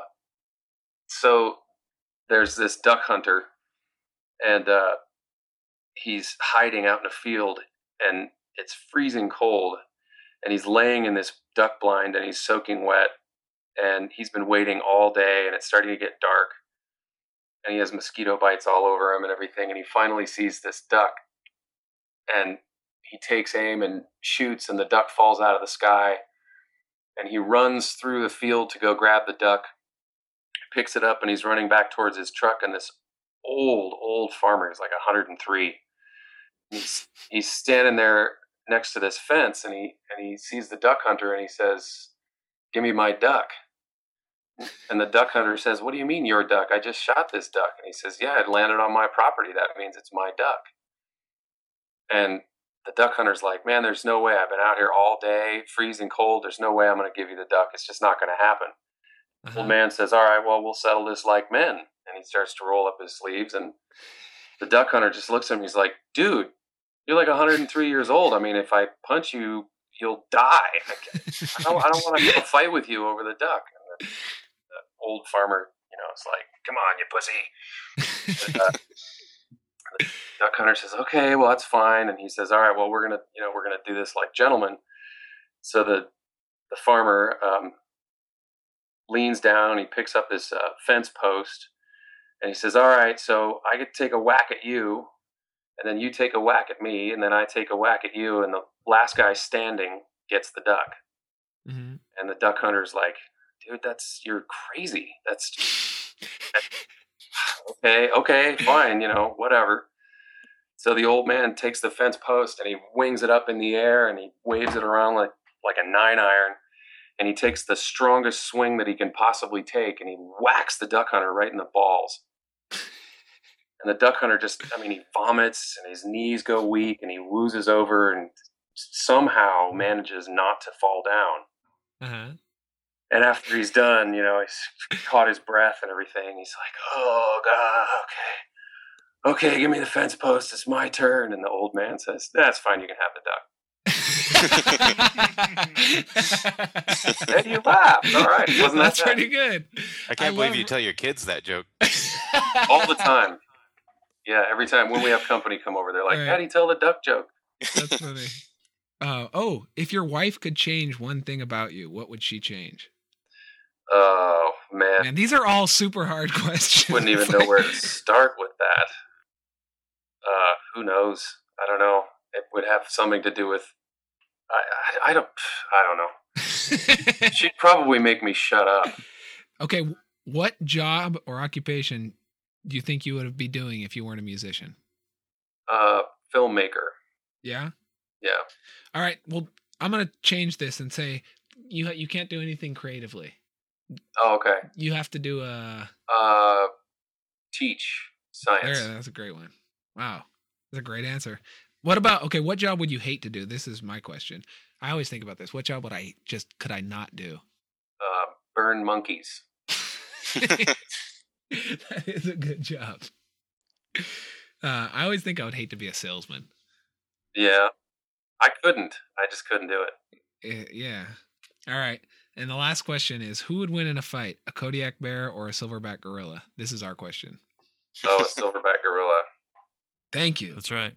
so there's this duck hunter, and uh, he's hiding out in a field, and it's freezing cold, and he's laying in this duck blind, and he's soaking wet, and he's been waiting all day, and it's starting to get dark, and he has mosquito bites all over him and everything, and he finally sees this duck, and he takes aim and shoots, and the duck falls out of the sky, and he runs through the field to go grab the duck, picks it up, and he's running back towards his truck, and this old, old farmer, he's like one hundred three, he's, he's standing there next to this fence, and he and he sees the duck hunter, and he says, "Give me my duck." And the duck hunter says, "What do you mean your duck? I just shot this duck." And he says, "Yeah, it landed on my property. That means it's my duck." And the duck hunter's like, "Man, there's no way. I've been out here all day, freezing cold. There's no way I'm going to give you the duck. It's just not going to happen." Uh-huh. Old man says, "All right, well, we'll settle this like men." And he starts to roll up his sleeves, and the duck hunter just looks at him. He's like, "Dude, you're like one hundred three years old. I mean, if I punch you, you'll die. I don't, I don't want to have a fight with you over the duck." And the, the old farmer, you know, is like, "Come on, you pussy." And, uh, the duck hunter says, "Okay, well, that's fine." And he says, "All right, well, we're gonna, you know, we're gonna do this like gentlemen." So the the farmer um, leans down. He picks up this uh, fence post, and he says, "All right, so I get to take a whack at you, and then you take a whack at me, and then I take a whack at you, and the last guy standing gets the duck." Mm-hmm. And the duck hunter's like, "Dude, that's you're crazy. That's okay, okay, fine, you know, whatever." So the old man takes the fence post and he wings it up in the air and he waves it around like like a nine iron, and he takes the strongest swing that he can possibly take, and he whacks the duck hunter right in the balls. And the duck hunter just, I mean, he vomits and his knees go weak and he woozes over and somehow manages not to fall down. Uh-huh. And after he's done, you know, he's caught his breath and everything. He's like, "Oh, God, okay. Okay, give me the fence post. It's my turn." And the old man says, "That's fine. You can have the duck." And you laughed. All right. Wasn't that That's bad? pretty good. I can't I believe love- you tell your kids that joke. All the time. Yeah, every time when we have company come over, they're like, Right. "Daddy, tell the duck joke." That's funny. Uh, oh, if your wife could change one thing about you, what would she change? Oh, man. Man, these are all super hard questions. Wouldn't even know where to start with that. Uh, who knows? I don't know. It would have something to do with. I, I, I don't. I don't know. She'd probably make me shut up. Okay, what job or occupation do you think you would be doing if you weren't a musician? Uh, filmmaker. Yeah. Yeah. All right. Well, I'm gonna change this and say you you can't do anything creatively. Oh, okay. You have to do a. Uh, teach science. There, that's a great one. Wow, that's a great answer. What about okay? What job would you hate to do? This is my question. I always think about this. What job would I just could I not do? Uh, burn monkeys. That is a good job. Uh, I always think I would hate to be a salesman. Yeah. I couldn't. I just couldn't do it. Uh, yeah. All right. And the last question is, who would win in a fight, a Kodiak bear or a silverback gorilla? This is our question. Oh, a silverback gorilla. Thank you. That's right.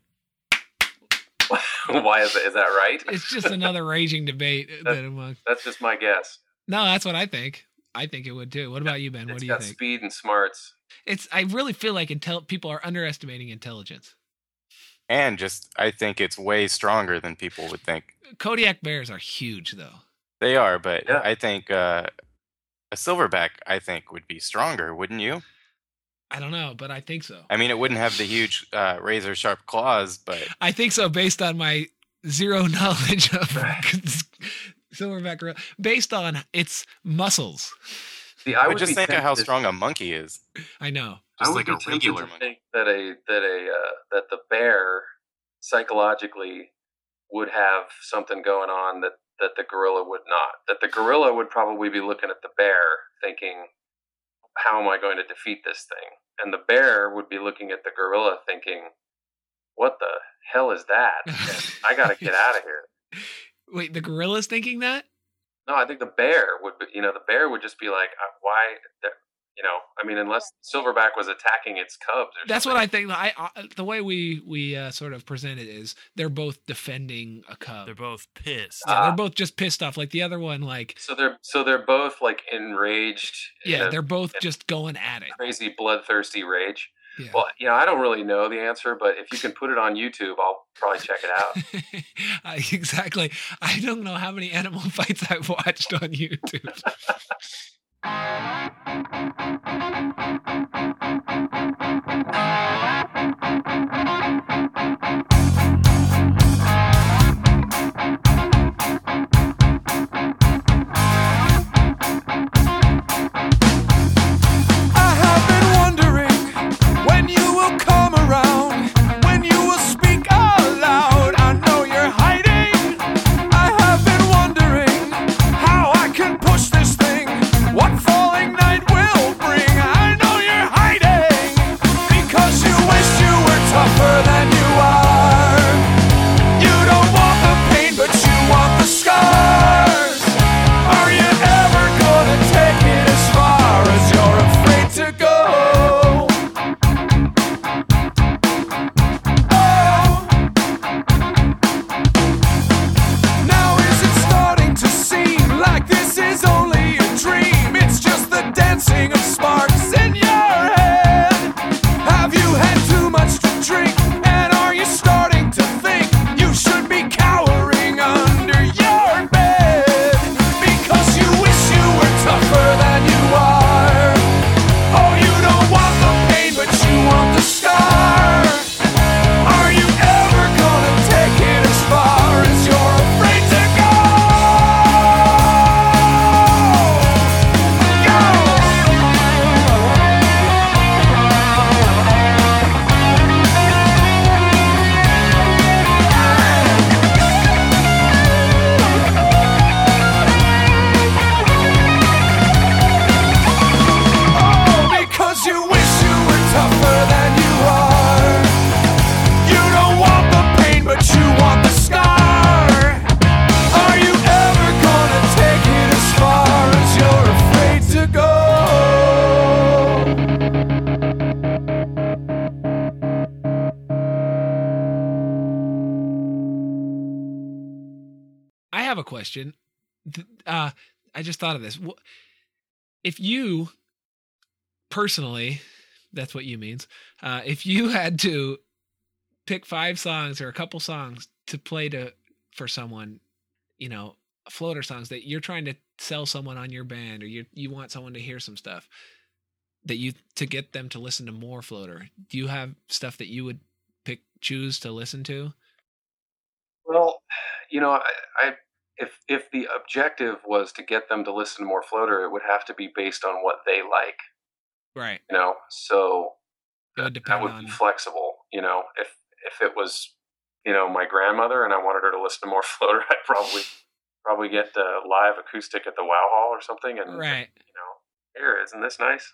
Why is it? Is that right? It's just another raging debate that among. That's just my guess. No, that's what I think. I think it would too. What about you, Ben? What It's do you got think? speed and smarts. It's. I really feel like intel- people are underestimating intelligence. And just, I think it's way stronger than people would think. Kodiak bears are huge, though. They are, but Yeah. I think uh, a silverback, I think, would be stronger, wouldn't you? I don't know, but I think so. I mean, it wouldn't have the huge uh, razor sharp claws, but I think so, based on my zero knowledge of silverback gorilla, based on its muscles. See, I but would just be think of how tempted- strong a monkey is. I know. I Just would like be a tempted regular to monkey. think that a that a uh, that the bear psychologically would have something going on that that the gorilla would not. That the gorilla would probably be looking at the bear thinking, how am I going to defeat this thing? And the bear would be looking at the gorilla thinking, what the hell is that? And I got to get out of here. Wait, the gorilla's thinking that? No, I think the bear would be, you know, the bear would just be like, uh, why, you know, I mean, unless Silverback was attacking its cubs. Or That's something. what I think. I, I the way we we uh, sort of present it is they're both defending a cub. They're both pissed. yeah, Ah. they're both just pissed off. Like the other one, like So they're so they're both like enraged. in yeah, a they're both in just going at it. crazy bloodthirsty rage. Yeah. Well, you know, I don't really know the answer, but if you can put it on YouTube, I'll probably check it out. I, exactly. I don't know how many animal fights I've watched on YouTube. I have been wondering when you will come around, when you will speak aloud. I know you're hiding. I have been wondering how I can push this thing, what falling night will bring. I know you're hiding because you wish you were tougher than you are. You don't want the pain, but you want the scars. Are you ever gonna take it as far as you're afraid to go? Oh. Now is it starting to seem like this is only a dream? It's just the dancing of sparks in your head. Have you had too much to drink? And are you starting to think you should be cowering under your bed? Because you wish you were tougher than you are. Oh, you don't want the pain, but you want the scar. Are you ever gonna take it as far as you're afraid to go? Oh, because you wish you were tougher than you are. You don't want the pain, but you want the scar. Are you ever gonna take it as far as you're afraid to go? I have a question. Th- Uh, I just thought of this. Wh- If you personally, that's what you means. Uh, if you had to pick five songs or a couple songs to play to for someone, you know, floater songs that you're trying to sell someone on your band, or you you want someone to hear some stuff that you to get them to listen to more floater. Do you have stuff that you would pick choose to listen to? Well, you know, I, I if if the objective was to get them to listen to more floater, it would have to be based on what they like. Right. You know, so It would that depend would on be flexible. You know, if if it was, you know, my grandmother and I wanted her to listen to more floater, I'd probably probably get uh, live acoustic at the Wow Hall or something, and right. you know, here, isn't this nice?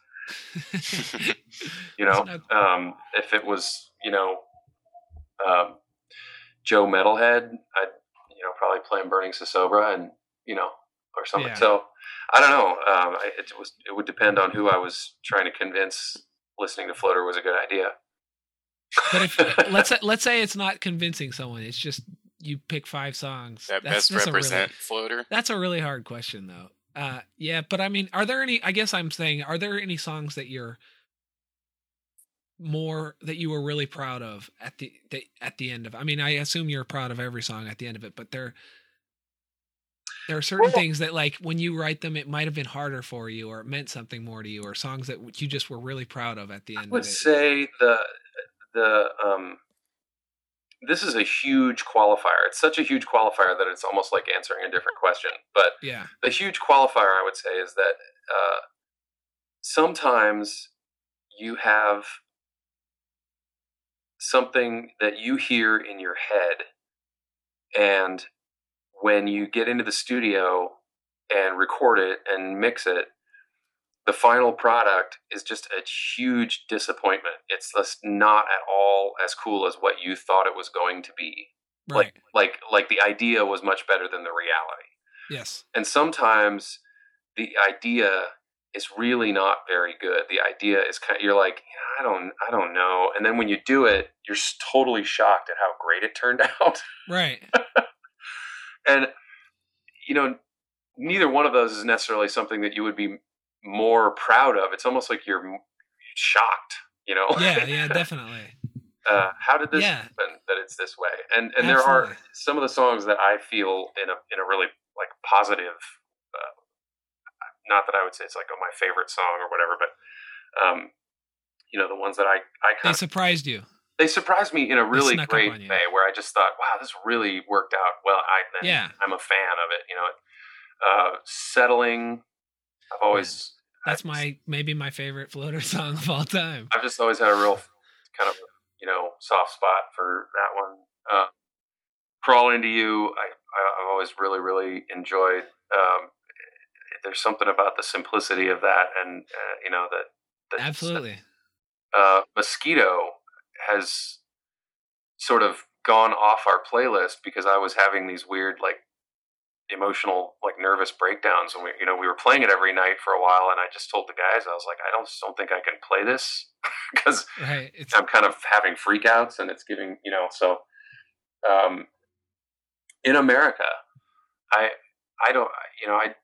You know, It's um, if it was, you know, um, Joe Metalhead, I'd, you know, probably play him Burning Sosobra and, you know, or something. Yeah. So I don't know. Um, I, it was, it would depend on who I was trying to convince listening to floater was a good idea. But if let's say, let's say it's not convincing someone, it's just you pick five songs. That That's- best that's a really- represent floater. That's a really hard question, though. Uh, yeah, but I mean, are there any? I guess I'm saying, are there any songs that you're more that you were really proud of at the, the at the end of? I mean, I assume you're proud of every song at the end of it, but there there are certain Well- things that, like, when you write them, it might have been harder for you, or it meant something more to you, or songs that you just were really proud of at the I end would of it. say the the um, this is a huge qualifier. It's such a huge qualifier that it's almost like answering a different question. But Yeah, the huge qualifier, I would say, is that uh, sometimes you have something that you hear in your head, and when you get into the studio and record it and mix it, the final product is just a huge disappointment. It's just not at all as cool as what you thought it was going to be. Right. Like, like, like the idea was much better than the reality. Yes. And sometimes the idea is really not very good. The idea is kind of, you're like, yeah, I don't, I don't know. And then when you do it, you're s- totally shocked at how great it turned out. Right. And, you know, neither one of those is necessarily something that you would be more proud of. It's almost like you're shocked, you know? Yeah, yeah, definitely. uh, how did this Yeah. happen that it's this way? And and there are Absolutely. some of the songs that I feel in a in a really like positive, uh, not that I would say it's like oh my favorite song or whatever, but um, you know, the ones that I I They kind of surprised you. they surprised me in a really snuck up great on you. way where I just thought, wow, this really worked out well. I then Yeah. I'm a fan of it. You know, uh, settling. I've always That's my maybe my favorite Floater song of all time. I've just always had a real kind of you know soft spot for that one. Uh, Crawl Into You. I I've always really really enjoyed. Um, there's something about the simplicity of that, and uh, you know that. that Absolutely. Uh, Mosquito has sort of gone off our playlist because I was having these weird like emotional like nervous breakdowns, and we you know we were playing it every night for a while, and I just told the guys, I was like, I don't just don't think I can play this because Right. It's I'm kind of having freakouts, and it's giving you know so um in America I I don't you know I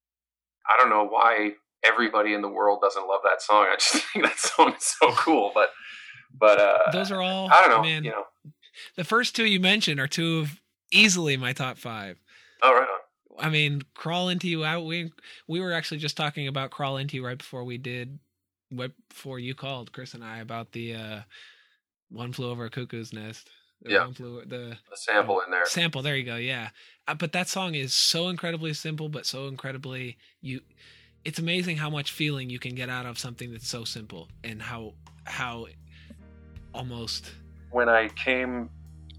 I don't know why everybody in the world doesn't love that song. I just think that song is so cool, but but uh those are all I don't know, man. you know. The first two you mentioned are two of easily my top five. Oh, right on. I mean, Crawl Into You. I, we we were actually just talking about Crawl Into You right before we did, right before you called Chris and I about the uh, One Flew Over a Cuckoo's Nest. The Yeah. One flew, the The sample in there. sample. There you go. Yeah, uh, but that song is so incredibly simple, but so incredibly you. It's amazing how much feeling you can get out of something that's so simple, and how how almost When I came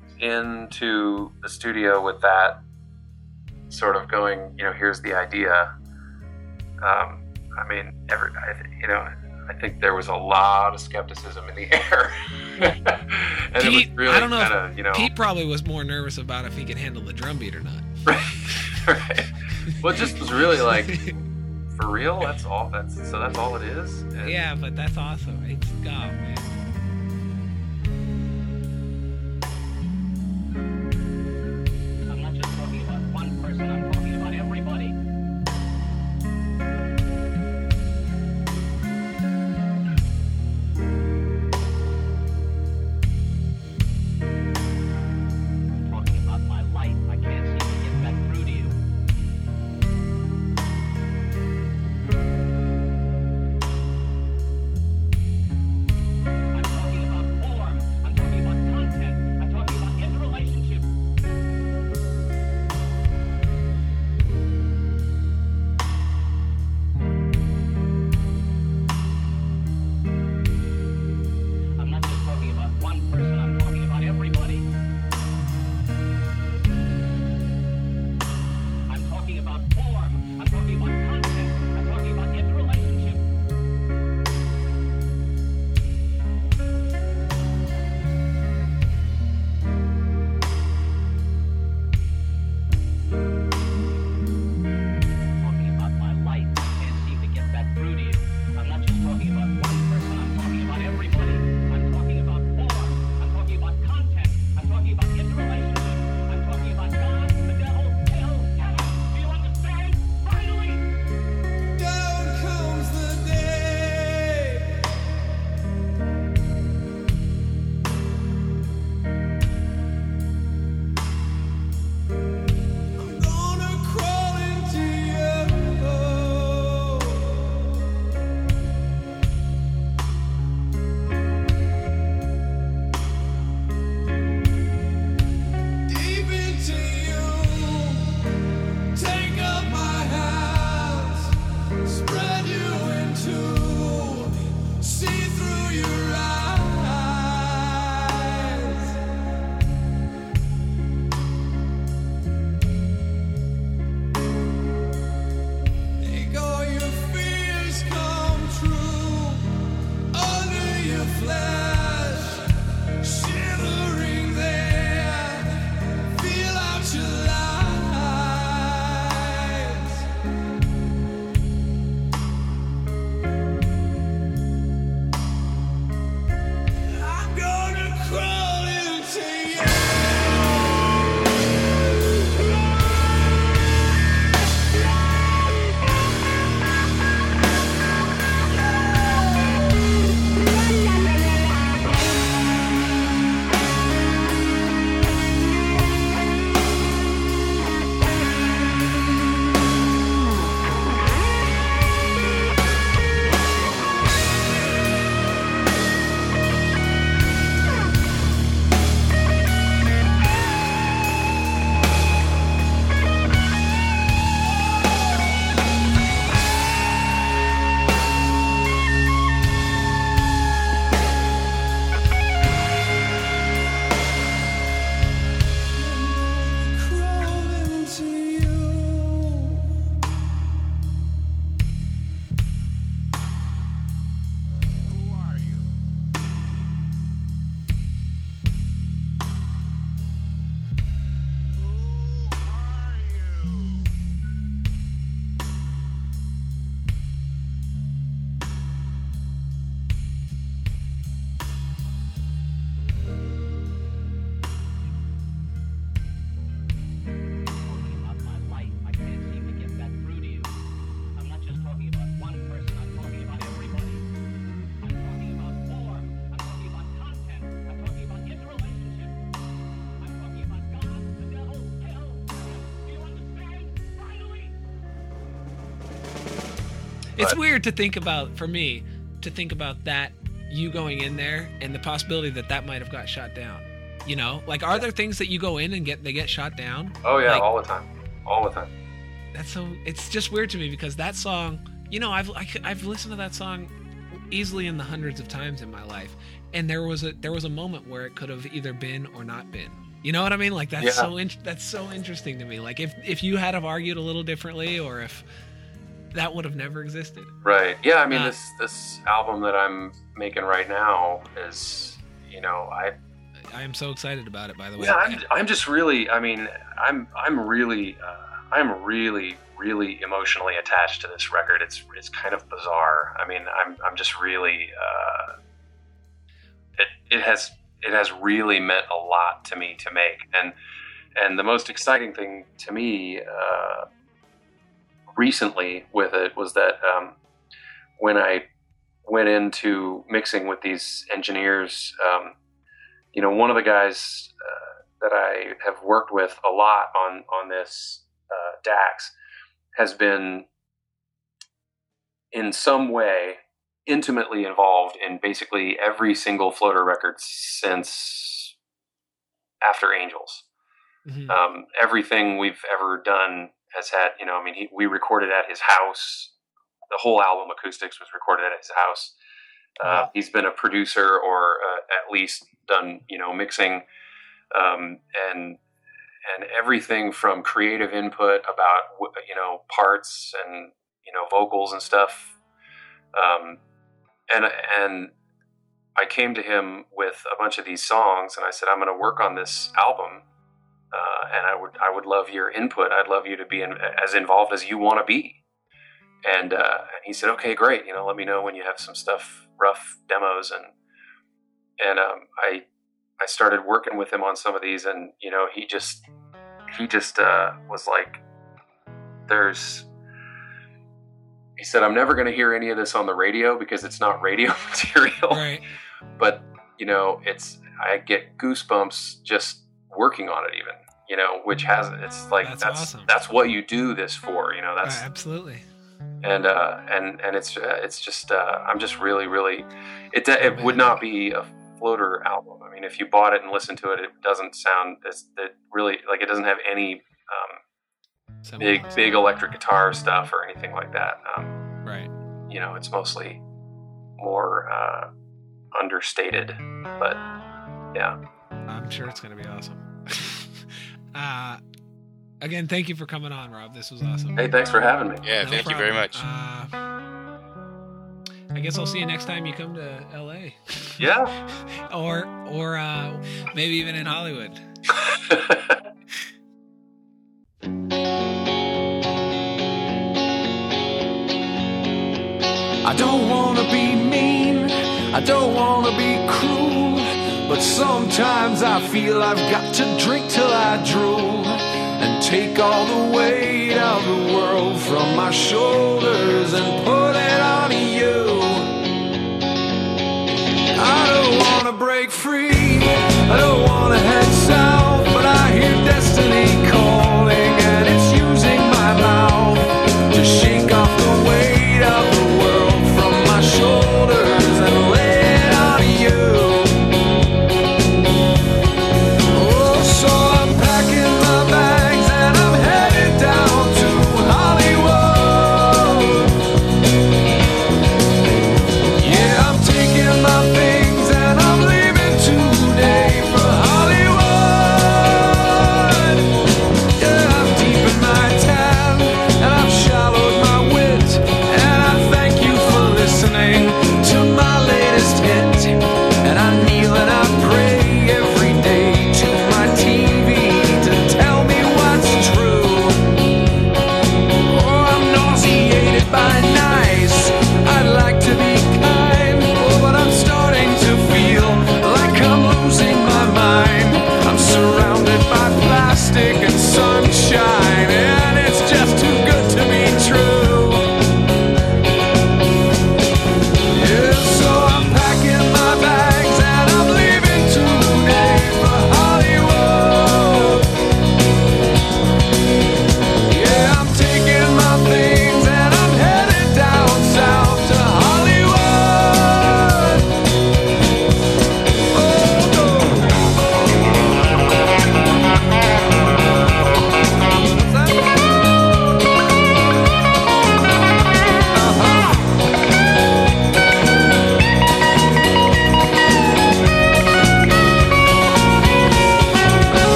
into the studio with that sort of going, you know, here's the idea. Um, I mean, every, I, you know, I think there was a lot of skepticism in the air, and it was Pete, really I don't know if kind of, you know, Pete probably was more nervous about if he could handle the drum beat or not. right, right. Well, it just was really like, for real. That's all. That's so. That's all it is. And Yeah, but that's awesome. It's God, man. I'm not just talking about one person, I'm talking about everybody. I'm talking about my life. I can't seem to get that through to you. I'm It's But- weird to think about, for me, to think about that, you going in there and the possibility that that might have got shot down. You know, like, are there things that you go in and get they get shot down? Oh yeah, Like, all the time, all the time. that's so. It's just weird to me because that song, you know, I've I, could- I've listened to that song easily in the hundreds of times in my life, and there was a there was a moment where it could have either been or not been. You know what I mean? Like that's Yeah. so in, that's so interesting to me. Like if if you had have argued a little differently, or if that would have never existed. Right. Yeah. I mean, Uh, this this album that I'm making right now is, you know, I I am so excited about it. By the way, yeah, I'm I'm just really. I mean, I'm I'm really uh, I'm really really emotionally attached to this record. It's it's kind of bizarre. I mean, I'm I'm just really. Uh, it it has it has really meant a lot to me to make, and and the most exciting thing to me uh, recently with it was that um, when I went into mixing with these engineers, um, you know, one of the guys uh, that I have worked with a lot on on this uh, Dax has been in some way intimately involved in basically every single Floater record since After Angels. Mhm. Um, everything we've ever done has had, you know, I mean, he, we recorded at his house. The whole album, Acoustics, was recorded at his house. Uh, Wow. He's been a producer, or uh, at least done, you know, mixing, um, and and everything from creative input about, you know, parts and, you know, vocals and stuff. Um, and and I came to him with a bunch of these songs, and I said, I'm going to work on this album. Uh, and I would I would love your input. I'd love you to be in, as involved as you want to be. And uh, and he said, okay, great. You know, let me know when you have some stuff, rough demos, and and um, I I started working with him on some of these, and you know, he just he just uh, was like, there's. He said, I'm never going to hear any of this on the radio because it's not radio material. Right. But you know, it's I get goosebumps just working on it, even, you know, which has it's like That's that's awesome. that's what you do this for, you know. That's Uh, absolutely. and uh and and it's uh, it's just uh I'm just really really it it would not be a Floater album. I mean, if you bought it and listened to it, it doesn't sound it's it really like it doesn't have any um Some big songs. big electric guitar stuff or anything like that. Um Right. you know, it's mostly more uh understated, but yeah. I'm sure it's going to be awesome. uh, again, thank you for coming on, Rob. This was awesome. Hey, thanks for having me. Yeah, No thank you problem. very much. Uh, I guess I'll see you next time you come to L A. Yeah. or or uh, maybe even in Hollywood. I don't wanna be mean, I don't wanna be cruel, but sometimes I feel I've got to drink till I drool and take all the weight of the world from my shoulders and put it on you. I don't wanna break free, I don't wanna head south, but I hear destiny calling and it's using my mouth to shake off the weight of the world from my shoulders and lay it on you. Oh, so I'm packing my bags and I'm headed down to Hollywood. Yeah, I'm taking my things and I'm leaving today for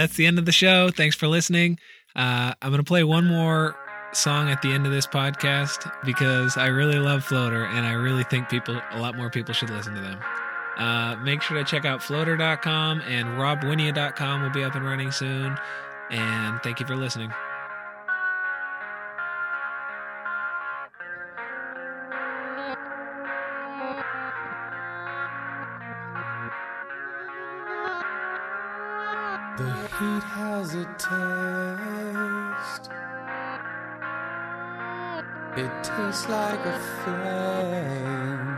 that's the end of the show. Thanks for listening. Uh, I'm going to play one more song at the end of this podcast because I really love Floater and I really think people, a lot more people should listen to them. Uh, make sure to check out floater dot com and rob winia dot com will be up and running soon. And thank you for listening. The heat has a taste. It tastes like a flame.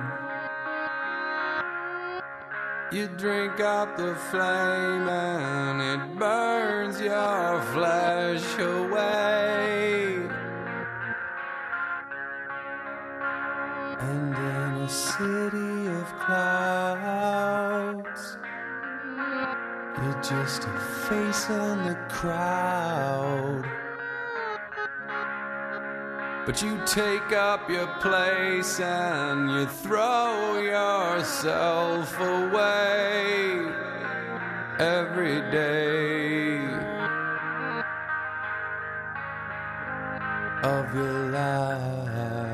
You drink up the flame and it burns your flesh away. And in a city of clouds, you're just a face in the crowd. But you take up your place and you throw yourself away every day of your life.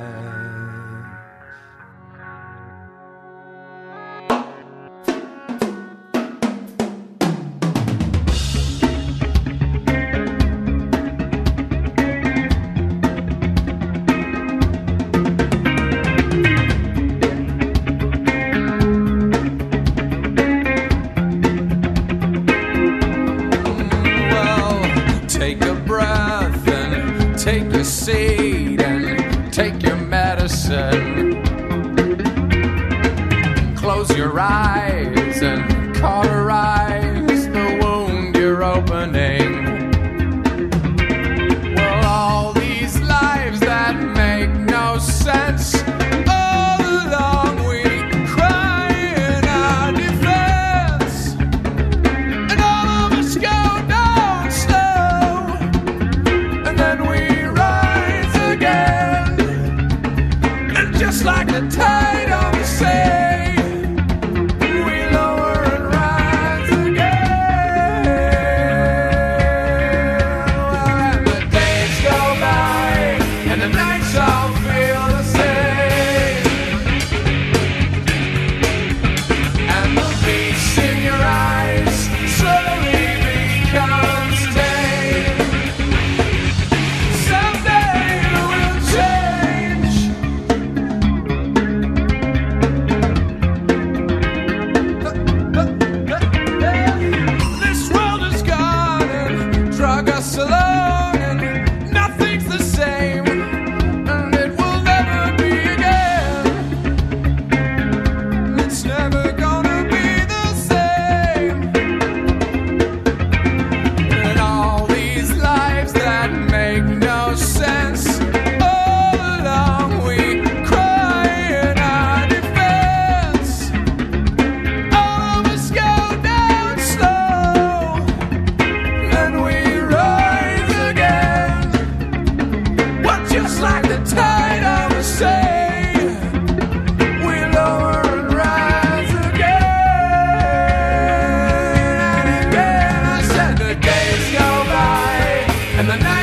Seed and take your medicine. Close your eyes and cauterize the wound you're opening. Well, all these lives that make no sense, all along we cry in our defense, and all of us go down slow, and then we just like the tide on the sea, we lower and rise again. Well, and the days go by, and the nights all feel the same, and the beast in your eyes slowly becomes tame. Someday we'll change. Alone and nothing's the same, and it will never be again. It's never gonna be the same. And all these lives that make no sense, all along we cry in our defense. All of us go down slow, then we just like the tide of the sea, we lower and rise again and again. I said the days go by and the night